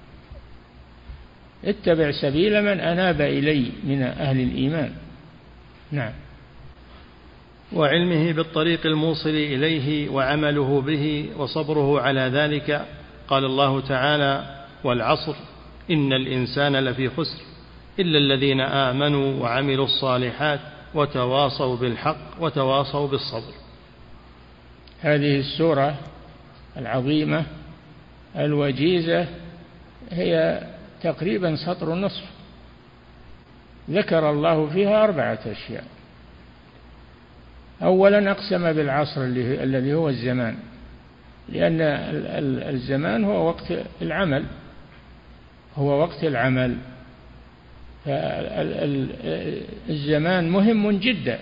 اتبع سبيل من أناب إلي من أهل الإيمان. نعم. وعلمه بالطريق الموصل إليه وعمله به وصبره على ذلك. قال الله تعالى: والعصر إن الإنسان لفي خسر إلا الذين آمنوا وعملوا الصالحات وتواصوا بالحق وتواصوا بالصبر. هذه السورة العظيمة الوجيزة هي تقريبا سطر ونصف، ذكر الله فيها 4 أشياء. أولا أقسم بالعصر الذي هو الزمان، لأن الزمان هو وقت العمل، هو وقت العمل، فالزمان مهم جدا،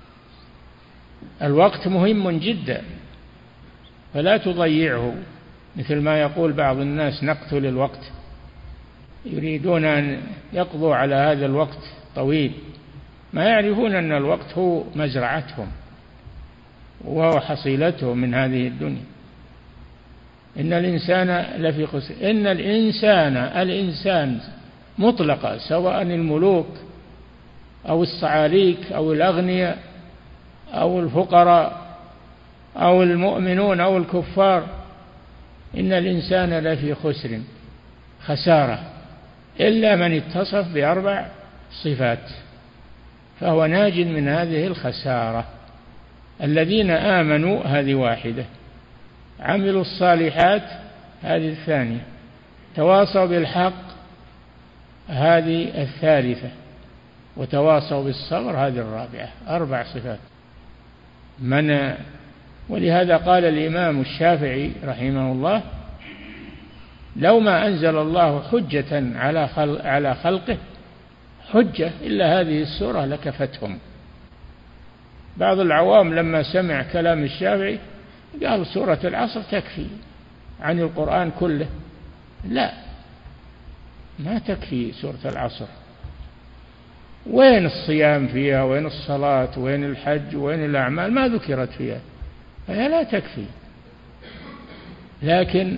الوقت مهم جدا، فلا تضيعه مثل ما يقول بعض الناس: نقتل الوقت، يريدون أن يقضوا على هذا الوقت طويل، ما يعرفون أن الوقت هو مزرعتهم وهو حصيلتهم من هذه الدنيا. إن الإنسان لفي خسر. إن الإنسان مطلقة، سواء الملوك أو الصعاليك أو الأغنياء أو الفقراء أو المؤمنون أو الكفار، إن الإنسان لفي خسر، خسارة، إلا من اتصف ب4 صفات فهو ناج من هذه الخسارة. الذين آمنوا هذه واحدة، عملوا الصالحات هذه الثانية، تواصوا بالحق هذه الثالثة، وتواصوا بالصبر هذه الرابعة. 4 صفات. ولهذا قال الإمام الشافعي رحمه الله: لو ما أنزل الله حجة على خلقه حجة إلا هذه السورة لكفتهم. بعض العوام لما سمع كلام الشافعي قال سورة العصر تكفي عن القرآن كله. لا، ما تكفي سورة العصر. وين الصيام فيها؟ وين الصلاة؟ وين الحج؟ وين الأعمال؟ ما ذكرت فيها، فهي لا تكفي. لكن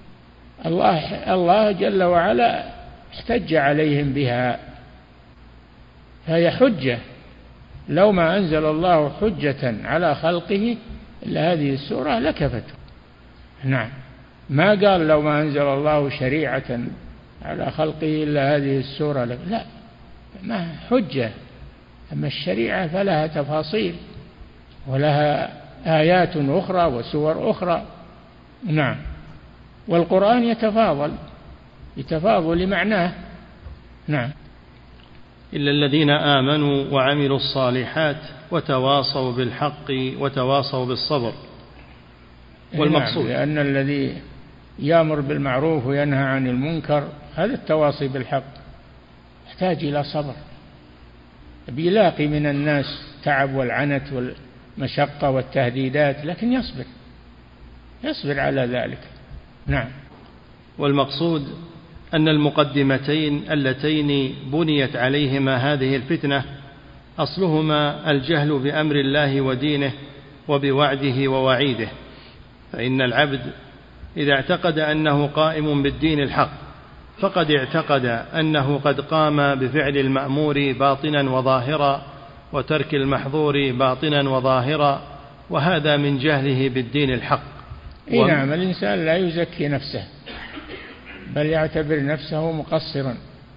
الله جل وعلا احتج عليهم بها، فهي حجة. لو ما أنزل الله حجة على خلقه إلا هذه السورة لكفته. نعم، ما قال لو ما أنزل الله شريعة على خلقه إلا هذه السورة لا، ما حجة. أما الشريعة فلها تفاصيل ولها آيات أخرى وسور أخرى. نعم، والقرآن يتفاضل لمعناه. نعم. إلا الذين آمنوا وعملوا الصالحات وتواصوا بالحق وتواصوا بالصبر. والمقصود لأن الذي يأمر بالمعروف وينهى عن المنكر هذا التواصي بالحق يحتاج إلى صبر، بيلاقي من الناس تعب والعنت والمشقة والتهديدات، لكن يصبر على ذلك. نعم. والمقصود أن المقدمتين اللتين بنيت عليهما هذه الفتنة أصلهما الجهل بأمر الله ودينه وبوعده ووعيده. فإن العبد إذا اعتقد أنه قائم بالدين الحق فقد اعتقد أنه قد قام بفعل المأمور باطنا وظاهرا وترك المحظور باطنا وظاهرا، وهذا من جهله بالدين الحق. نعم، الإنسان لا يزكي نفسه بل يعتبر نفسه مقصرا،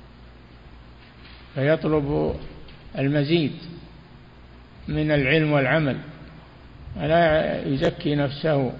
فيطلب المزيد من العلم والعمل، ولا يزكي نفسه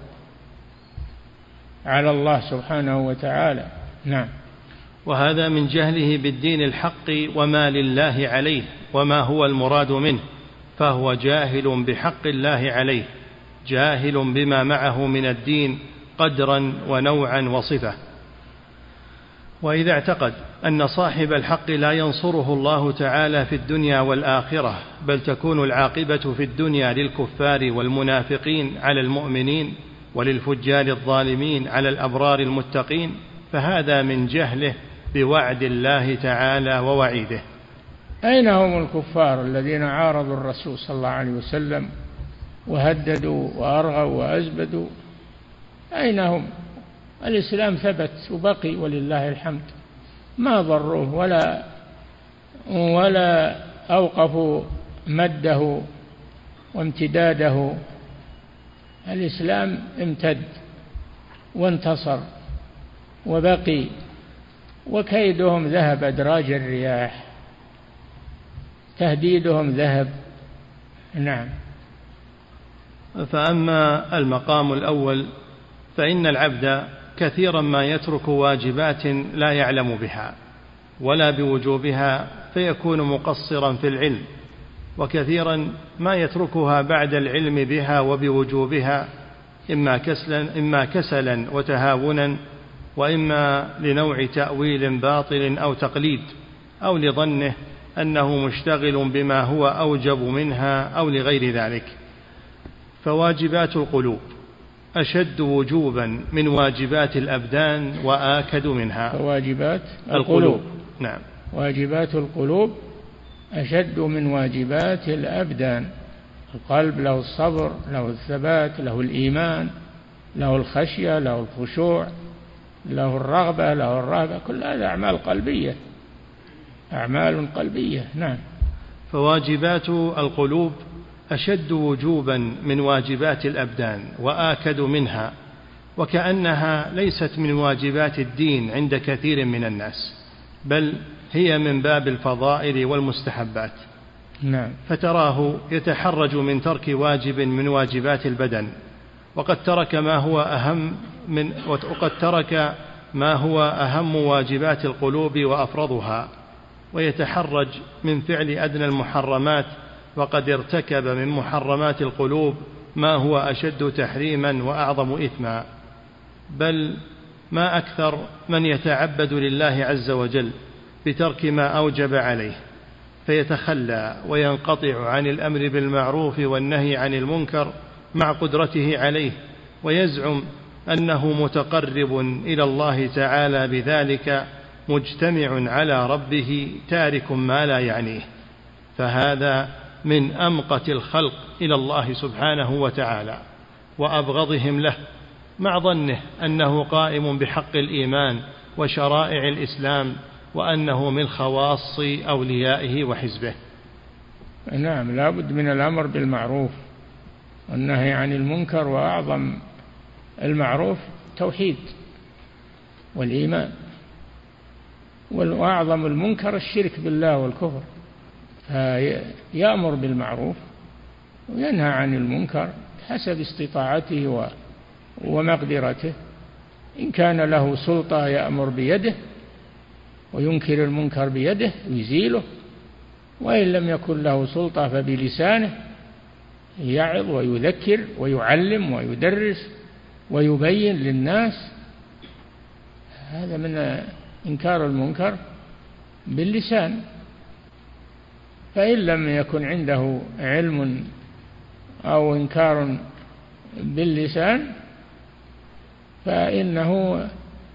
على الله سبحانه وتعالى. نعم. وهذا من جهله بالدين الحق وما لله عليه وما هو المراد منه، فهو جاهل بحق الله عليه، جاهل بما معه من الدين قدرا ونوعا وصفة. وإذا اعتقد أن صاحب الحق لا ينصره الله تعالى في الدنيا والآخرة، بل تكون العاقبة في الدنيا للكفار والمنافقين على المؤمنين، وللفجار الظالمين على الأبرار المتقين، فهذا من جهله بوعد الله تعالى ووعيده. أين هم الكفار الذين عارضوا الرسول صلى الله عليه وسلم وهددوا وأرغوا وأزبدوا؟ أين هم؟ الإسلام ثبت وبقي ولله الحمد، ما ضروه ولا أوقفوا مده وامتداده. الإسلام امتد وانتصر وبقي، وكيدهم ذهب أدراج الرياح، تهديدهم ذهب. نعم. فأما المقام الأول فإن العبد كثيرا ما يترك واجبات لا يعلم بها ولا بوجوبها فيكون مقصرا في العلم، وكثيرا ما يتركها بعد العلم بها وبوجوبها، إما كسلا وتهاونا، وإما لنوع تأويل باطل أو تقليد، أو لظنه أنه مشتغل بما هو أوجب منها، أو لغير ذلك. فواجبات القلوب أشد وجوبا من واجبات الأبدان وآكد منها. واجبات القلوب. نعم. واجبات القلوب أشد من واجبات الأبدان. القلب له الصبر، له الثبات، له الإيمان، له الخشية، له الخشوع، له الرغبة، له الرهبة، كل هذا أعمال قلبية، أعمال قلبية. نعم. فواجبات القلوب أشد وجوبا من واجبات الأبدان وآكد منها، وكأنها ليست من واجبات الدين عند كثير من الناس، بل هي من باب الفضائل والمستحبات. نعم. فتراه يتحرج من ترك واجب من واجبات البدن، وقد ترك ما هو أهم واجبات القلوب وأفرضها، ويتحرج من فعل أدنى المحرمات، وقد ارتكب من محرمات القلوب ما هو أشد تحريما وأعظم إثما. بل ما أكثر من يتعبد لله عز وجل بترك ما أوجب عليه، فيتخلى وينقطع عن الأمر بالمعروف والنهي عن المنكر مع قدرته عليه، ويزعم أنه متقرب إلى الله تعالى بذلك، مجتمع على ربه، تارك ما لا يعنيه. فهذا من أمقت الخلق إلى الله سبحانه وتعالى وأبغضهم له، مع ظنه أنه قائم بحق الإيمان وشرائع الإسلام، وأنه من خواص أوليائه وحزبه. نعم، لا بد من الأمر بالمعروف والنهي عن المنكر، وأعظم المعروف توحيد والإيمان، وأعظم المنكر الشرك بالله والكفر. فيأمر بالمعروف وينهى عن المنكر حسب استطاعته ومقدرته. إن كان له سلطة يأمر بيده وينكر المنكر بيده ويزيله، وإن لم يكن له سلطة فبلسانه يعظ ويذكر ويعلم ويدرس ويبين للناس. هذا من إنكار المنكر باللسان. فإن لم يكن عنده علم أو إنكار باللسان فإنه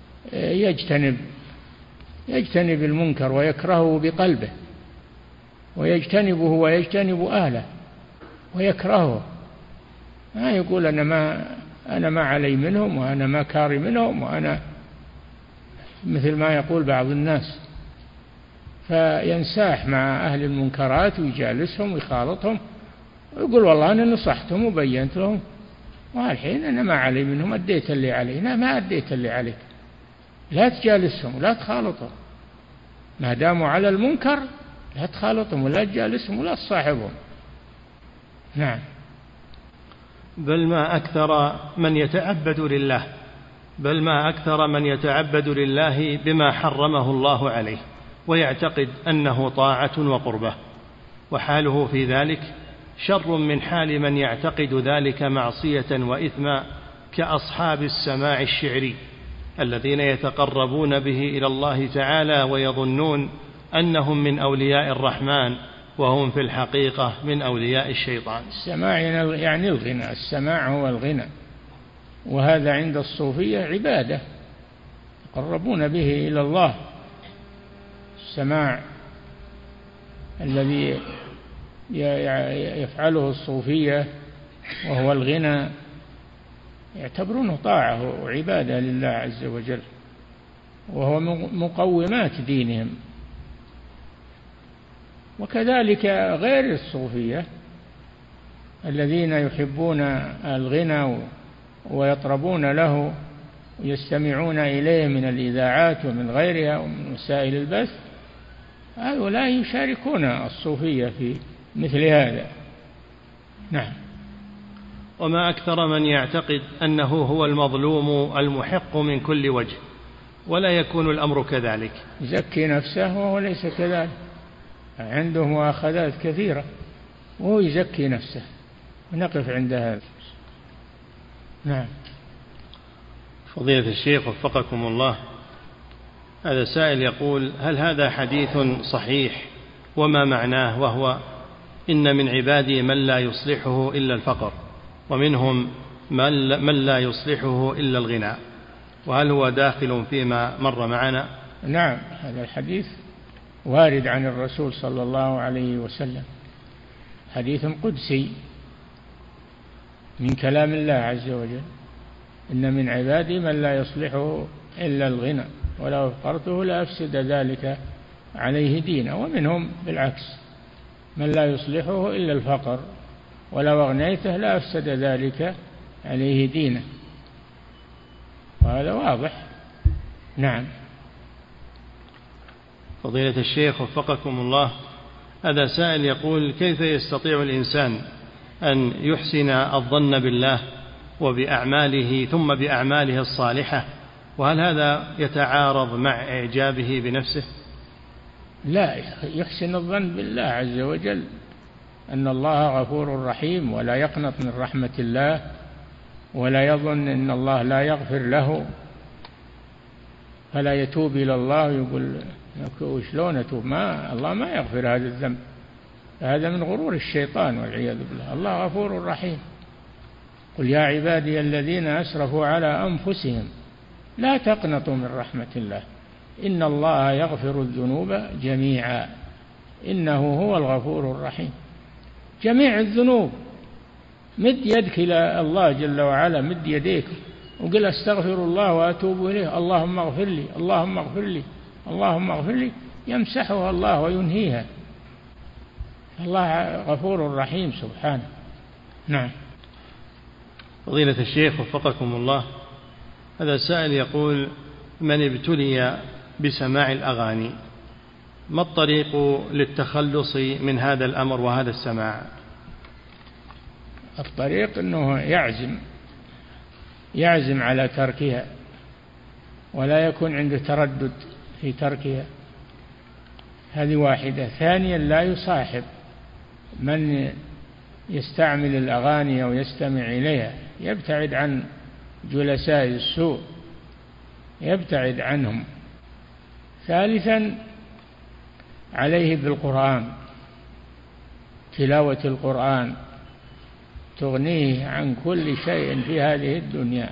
يجتنب المنكر ويكرهه بقلبه، ويجتنبه ويجتنب أهله ويكرهه. ما يقول أنا ما علي منهم وأنا ما كاري منهم، وأنا مثل ما يقول بعض الناس، فينساح مع أهل المنكرات ويجالسهم ويخالطهم ويقول والله أنا نصحتهم وبينت لهم، والحين أنا ما علي منهم، أديت اللي علي. لا، ما أديت اللي عليك. لا تجالسهم ولا تخالطهم، ما داموا على المنكر لا تخالطهم ولا تجالسهم ولا تصاحبهم. نعم. بل ما أكثر من يتعبد لله بما حرمه الله عليه، ويعتقد أنه طاعة وقربة، وحاله في ذلك شر من حال من يعتقد ذلك معصية وإثما، كأصحاب السماع الشعري الذين يتقربون به إلى الله تعالى ويظنون أنهم من أولياء الرحمن، وهم في الحقيقة من أولياء الشيطان. السماع يعني الغنى، السماع هو الغنى، وهذا عند الصوفية عبادة يتقربون به إلى الله. السماع الذي يفعله الصوفية وهو الغنى يعتبرونه طاعة وعبادة لله عز وجل، وهو مقومات دينهم. وكذلك غير الصوفية الذين يحبون الغنى ويطربون له ويستمعون إليه من الإذاعات ومن غيرها ومن وسائل البث، هؤلاء يشاركون الصوفية في مثل هذا. نعم. وما أكثر من يعتقد أنه هو المظلوم المحق من كل وجه، ولا يكون الأمر كذلك. يزكي نفسه وهو ليس كذلك، عنده مؤاخذات كثيرة وهو يزكي نفسه. ونقف عند هذا. نعم. فضيلة الشيخ وفقكم الله، هذا سائل يقول: هل هذا حديث صحيح؟ وما معناه؟ وهو: إن من عبادي من لا يصلحه إلا الفقر، ومنهم من لا يصلحه إلا الغنى. وهل هو داخل فيما مر معنا؟ نعم، هذا الحديث وارد عن الرسول صلى الله عليه وسلم، حديث قدسي من كلام الله عز وجل. إن من عبادي من لا يصلحه إلا الغنى ولو فقرته لأفسد ذلك عليه دينه، ومنهم بالعكس من لا يصلحه إلا الفقر ولو أغنيته لأفسد ذلك عليه دينه، وهذا واضح. نعم. فضيلة الشيخ وفقكم الله، هذا سائل يقول: كيف يستطيع الإنسان أن يحسن الظن بالله وبأعماله ثم بأعماله الصالحة، وهل هذا يتعارض مع إعجابه بنفسه؟ لا، يحسن الظن بالله عز وجل أن الله غفور رحيم، ولا يقنط من رحمة الله، ولا يظن أن الله لا يغفر له فلا يتوب إلى الله ويقول شلون أتوب، الله ما يغفر هذا الذنب، هذا من غرور الشيطان والعياذ بالله. الله غفور رحيم. قل يا عبادي الذين أسرفوا على أنفسهم لا تقنطوا من رحمة الله إن الله يغفر الذنوب جميعا إنه هو الغفور الرحيم. جميع الذنوب، مد يدك إلى الله جل وعلا، مد يديك وقل أستغفر الله وأتوب إليه، اللهم اغفر لي اللهم اغفر لي اللهم اغفر لي، يمسحها الله وينهيها. الله غفور رحيم سبحانه. نعم. فضيلة الشيخ وفقكم الله، هذا سائل يقول: من ابتلي بسماع الأغاني ما الطريق للتخلص من هذا الأمر وهذا السماع؟ الطريق أنه يعزم على تركها ولا يكون عنده تردد في تركها، هذه واحدة. ثانيا لا يصاحب من يستعمل الأغاني أو يستمع إليها، يبتعد عن جلساء السوء، يبتعد عنهم. ثالثا عليه بالقرآن، تلاوة القرآن تغنيه عن كل شيء في هذه الدنيا،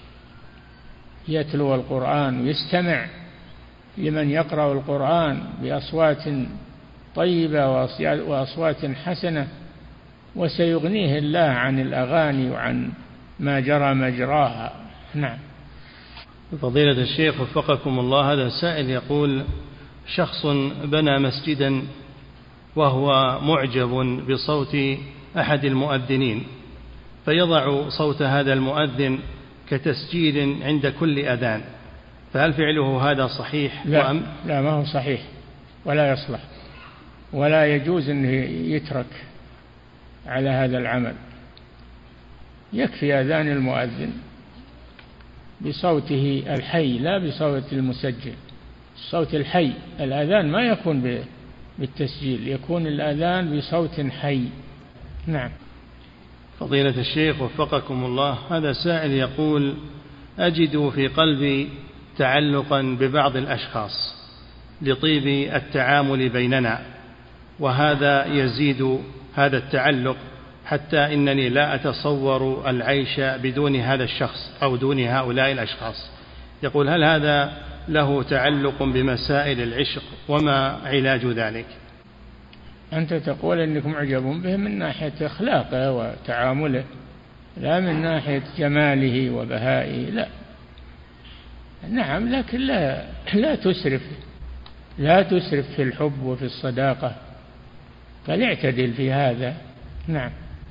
يتلو القرآن ويستمع لمن يقرأ القرآن بأصوات طيبة وأصوات حسنة، وسيغنيه الله عن الأغاني وعن ما جرى مجراها. نعم. فضيلة الشيخ وفقكم الله، هذا سائل يقول: شخص بنى مسجدا وهو معجب بصوت أحد المؤذنين، فيضع صوت هذا المؤذن كتسجيل عند كل أذان، فهل فعله هذا صحيح؟ لا ما هو صحيح ولا يصلح، ولا يجوز أنه يترك على هذا العمل. يكفي أذان المؤذن بصوته الحي لا بصوت المسجل، الصوت الحي. الأذان ما يكون بالتسجيل، يكون الأذان بصوت حي. نعم. فضيلة الشيخ وفقكم الله، هذا سائل يقول: أجد في قلبي تعلقا ببعض الأشخاص لطيب التعامل بيننا، وهذا يزيد هذا التعلق حتى إنني لا أتصور العيش بدون هذا الشخص أو دون هؤلاء الأشخاص. يقول: هل هذا له تعلق بمسائل العشق، وما علاج ذلك؟ أنت تقول أنك معجب به من ناحية أخلاقه وتعامله، لا من ناحية جماله وبهائه، لا. نعم، لكن لا تسرف في الحب وفي الصداقة، فليعتدل في هذا. نعم.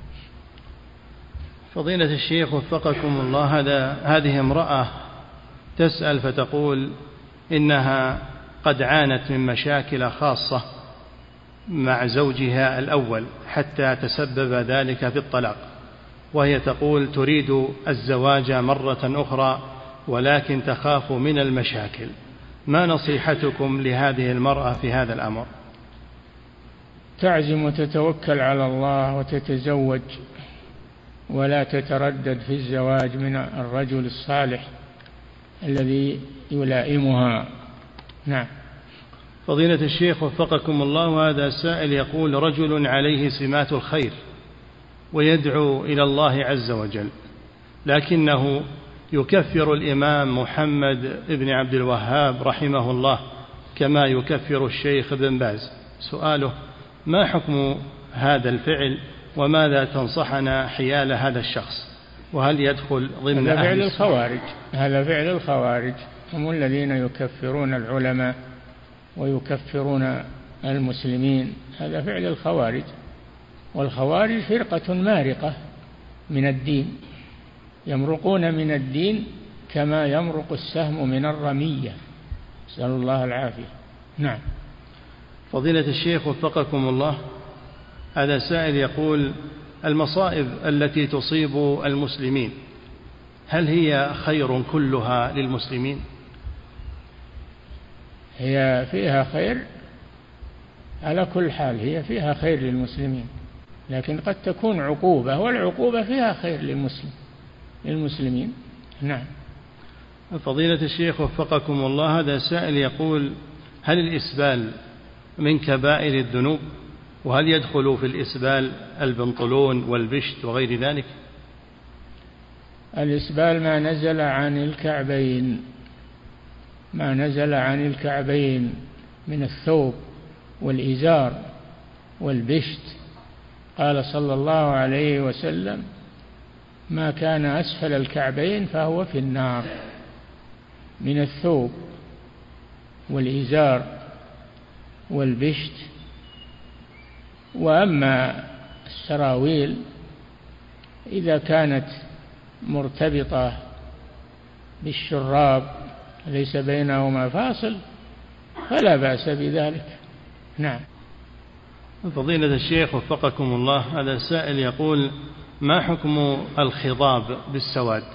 فضيلة الشيخ وفقكم الله، هذه امرأة تسأل فتقول إنها قد عانت من مشاكل خاصة مع زوجها الأول حتى تسبب ذلك في الطلاق، وهي تقول تريد الزواج مرة أخرى ولكن تخاف من المشاكل. ما نصيحتكم لهذه المرأة في هذا الأمر؟ تعزم وتتوكل على الله وتتزوج، ولا تتردد في الزواج من الرجل الصالح الذي يلائمها. نعم. فضيلة الشيخ وفقكم الله، هذا سائل يقول: رجل عليه سمات الخير ويدعو إلى الله عز وجل، لكنه يكفر الإمام محمد بن عبد الوهاب رحمه الله كما يكفر الشيخ بن باز. سؤاله: ما حكم هذا الفعل، وماذا تنصحنا حيال هذا الشخص؟ وهل يدخل ضمن هذا فعل الخوارج، هذا فعل الخوارج، هم الذين يكفرون العلماء ويكفرون المسلمين، هذا فعل الخوارج. والخوارج فرقة مارقة من الدين، يمرقون من الدين كما يمرق السهم من الرمية، نسأل الله العافية. نعم. فضيلة الشيخ وفقكم الله، هذا سائل يقول: المصائب التي تصيب المسلمين هل هي خير كلها للمسلمين؟ هي فيها خير على كل حال، هي فيها خير للمسلمين، لكن قد تكون عقوبة، والعقوبة فيها خير للمسلمين. نعم. فضيلة الشيخ وفقكم الله، هذا سائل يقول: هل الإسبال من كبائر الذنوب؟ وهل يدخل في الإسبال البنطلون والبشت وغير ذلك؟ الإسبال ما نزل عن الكعبين، ما نزل عن الكعبين من الثوب والإزار والبشت. قال صلى الله عليه وسلم: ما كان أسفل الكعبين فهو في النار، من الثوب والإزار والبشت. وأما السراويل إذا كانت مرتبطة بالشراب ليس بينهما فاصل فلا بأس بذلك. نعم. فضيلة الشيخ وفقكم الله، هذا سائل يقول: ما حكم الخضاب بالسواد؟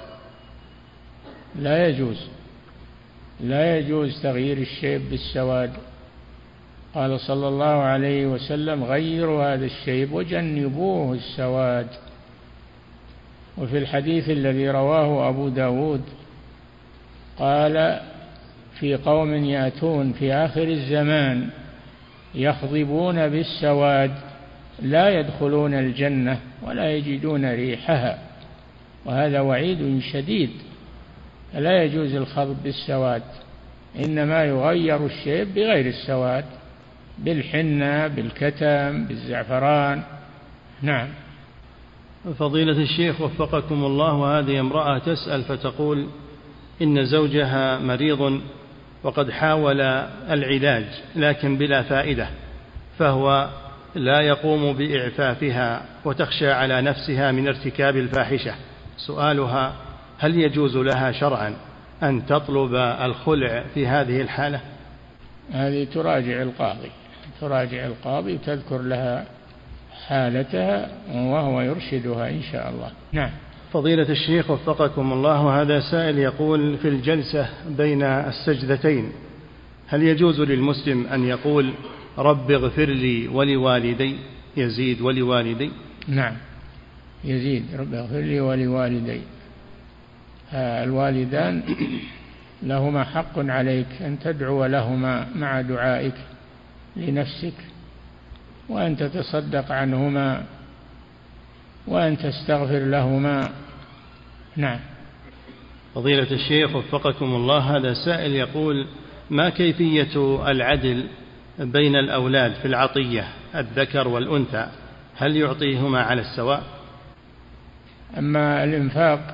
لا يجوز، لا يجوز تغيير الشيب بالسواد. قال صلى الله عليه وسلم: غيروا هذا الشيب وجنبوه السواد. وفي الحديث الذي رواه أبو داود قال: في قوم يأتون في آخر الزمان يخضبون بالسواد لا يدخلون الجنة ولا يجدون ريحها. وهذا وعيد شديد، لا يجوز الخضب بالسواد، إنما يغير الشيب بغير السواد، بالحنة، بالكتم، بالزعفران. نعم. فضيلة الشيخ وفقكم الله، وهذه امرأة تسأل فتقول: إن زوجها مريض وقد حاول العلاج لكن بلا فائدة، فهو لا يقوم بإعفافها وتخشى على نفسها من ارتكاب الفاحشة. سؤالها: هل يجوز لها شرعا أن تطلب الخلع في هذه الحالة؟ هذه تراجع القاضي وتذكر لها حالتها وهو يرشدها إن شاء الله. نعم. فضيلة الشيخ وفقكم الله، هذا سائل يقول: في الجلسة بين السجدتين هل يجوز للمسلم أن يقول: رب اغفر لي ولوالدي، يزيد ولوالدي؟ نعم، يزيد: رب اغفر لي ولوالدي. الوالدان لهما حق عليك أن تدعو لهما مع دعائك لنفسك، وأن تتصدق عنهما، وأن تستغفر لهما. نعم. فضيلة الشيخ وفقكم الله، هذا سائل يقول: ما كيفية العدل بين الأولاد في العطية، الذكر والأنثى؟ هل يعطيهما على السواء؟ أما الإنفاق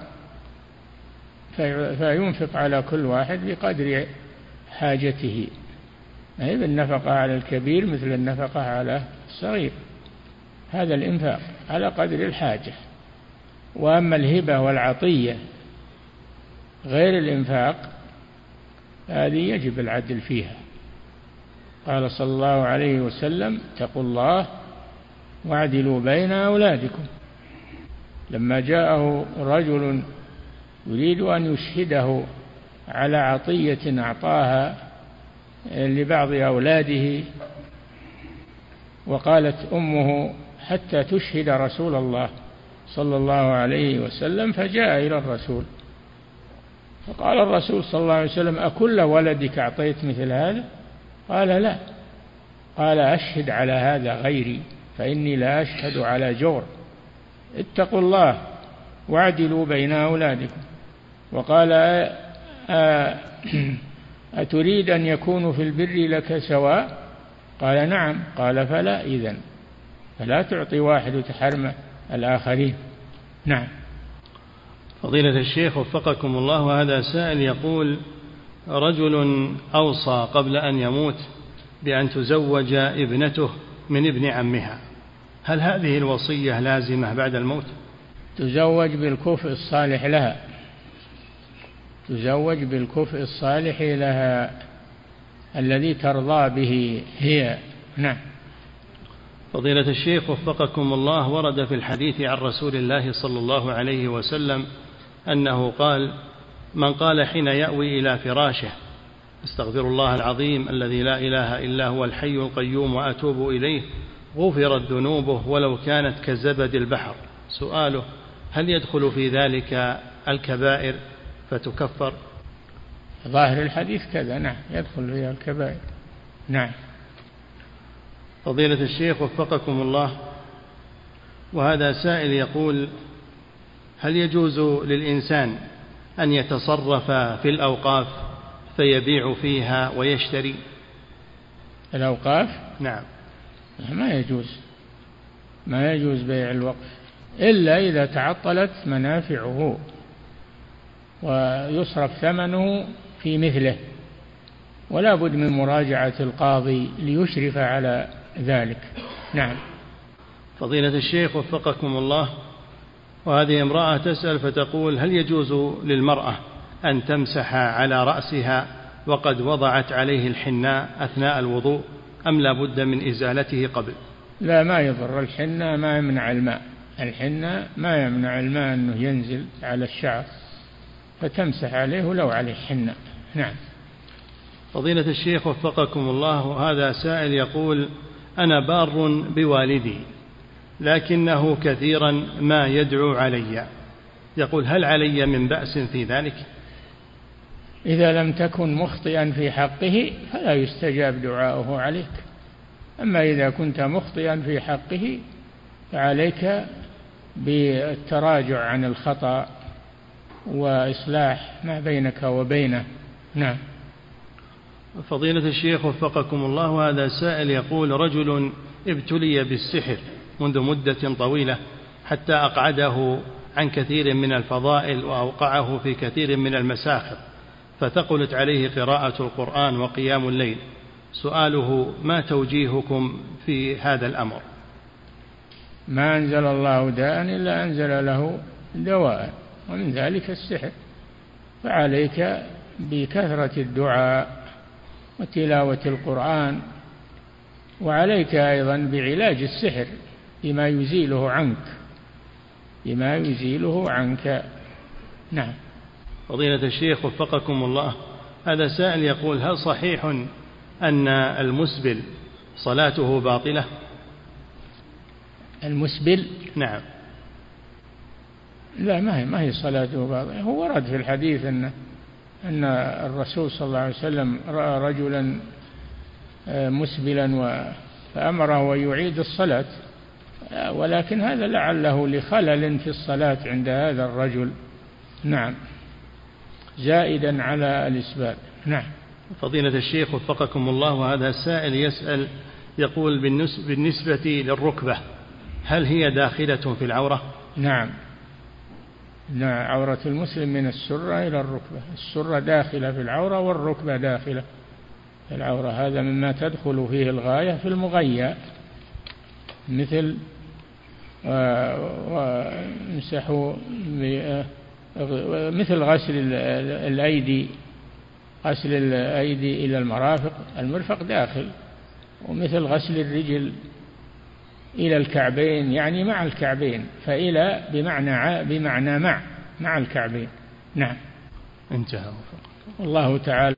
فينفق على كل واحد بقدر حاجته، ما هي بالنفقة على الكبير مثل النفقة على الصغير، هذا الإنفاق على قدر الحاجة. وأما الهبة والعطية غير الإنفاق هذه يجب العدل فيها. قال صلى الله عليه وسلم: اتقوا الله واعدلوا بين أولادكم. لما جاءه رجل يريد أن يشهده على عطية أعطاها لبعض أولاده، وقالت أمه: حتى تشهد رسول الله صلى الله عليه وسلم. فجاء إلى الرسول فقال الرسول صلى الله عليه وسلم: أكل ولدك أعطيت مثل هذا؟ قال: لا. قال: أشهد على هذا غيري فإني لا أشهد على جور. اتقوا الله واعدلوا بين أولادكم. وقال: أتريد أن يكونوا في البر لك سواء؟ قال: نعم. قال: فلا إذن، فلا تعطي واحد وتحرم الآخرين. نعم. فضيلة الشيخ وفقكم الله، وهذا سائل يقول: رجل أوصى قبل أن يموت بأن تزوج ابنته من ابن عمها، هل هذه الوصية لازمة بعد الموت؟ تزوج بالكفء الصالح لها، تزوج بالكفء الصالح لها الذي ترضى به هي. نعم. فضيلة الشيخ وفقكم الله، ورد في الحديث عن رسول الله صلى الله عليه وسلم أنه قال: من قال حين يأوي إلى فراشه: استغفر الله العظيم الذي لا إله إلا هو الحي القيوم وأتوب إليه، غفرت ذنوبه ولو كانت كزبد البحر. سؤاله: هل يدخل في ذلك الكبائر فتكفر؟ ظاهر الحديث كذا، نعم، يدخل فيها الكبائر. نعم. فضيلة الشيخ وفقكم الله، وهذا سائل يقول: هل يجوز للإنسان أن يتصرف في الأوقاف فيبيع فيها ويشتري؟ الأوقاف؟ نعم. ما يجوز، ما يجوز بيع الوقف إلا إذا تعطلت منافعه ويصرف ثمنه في مثله، ولا بد من مراجعة القاضي ليشرف على ذلك. نعم. فضيلة الشيخ وفقكم الله، وهذه امرأة تسأل فتقول: هل يجوز للمرأة أن تمسح على رأسها وقد وضعت عليه الحناء أثناء الوضوء، أم لا بد من إزالته قبل؟ لا، ما يضر. الحناء ما يمنع الماء، الحناء ما يمنع الماء أنه ينزل على الشعر، فتمسح عليه ولو عليه حناء. نعم. فضيلة الشيخ وفقكم الله، وهذا سائل يقول: أنا بار بوالدي لكنه كثيرا ما يدعو علي، يقول: هل علي من بأس في ذلك؟ إذا لم تكن مخطئا في حقه فلا يستجاب دعاؤه عليك، أما إذا كنت مخطئا في حقه فعليك بالتراجع عن الخطأ وإصلاح ما بينك وبينه. نعم. فضيلة الشيخ وفقكم الله، وهذا سائل يقول: رجل ابتلي بالسحر منذ مدة طويلة حتى أقعده عن كثير من الفضائل وأوقعه في كثير من المساخط، فثقلت عليه قراءة القرآن وقيام الليل. سؤاله: ما توجيهكم في هذا الأمر؟ ما أنزل الله داء إلا أنزل له دواء، ومن ذلك السحر، فعليك بكثرة الدعاء وتلاوة القرآن، وعليك أيضا بعلاج السحر بما يزيله عنك، بما يزيله عنك. نعم. فضيلة الشيخ وفقكم الله، هذا سائل يقول: هل صحيح أن المسبل صلاته باطلة؟ المسبل؟ نعم. لا، ما هي صلاته باطلة. هو ورد في الحديث أن الرسول صلى الله عليه وسلم رأى رجلا مسبلا فأمره أن يعيد الصلاة، ولكن هذا لعله لخلل في الصلاة عند هذا الرجل. نعم، زائدا على الإسبال. نعم. فضيلة الشيخ وفقكم الله، وهذا السائل يسأل يقول: بالنسبة للركبة هل هي داخلة في العورة؟ نعم، عورة المسلم من السرة إلى الركبة، السرة داخلة في العورة والركبة داخلة في العورة، هذا مما تدخل فيه الغاية في المغيّة، مثل وامسحوا مثل غسل الأيدي، غسل الأيدي إلى المرفق داخل، ومثل غسل الرجل إلى الكعبين، يعني مع الكعبين، فإلى بمعنى مع الكعبين. نعم. انتهى. الله تعالى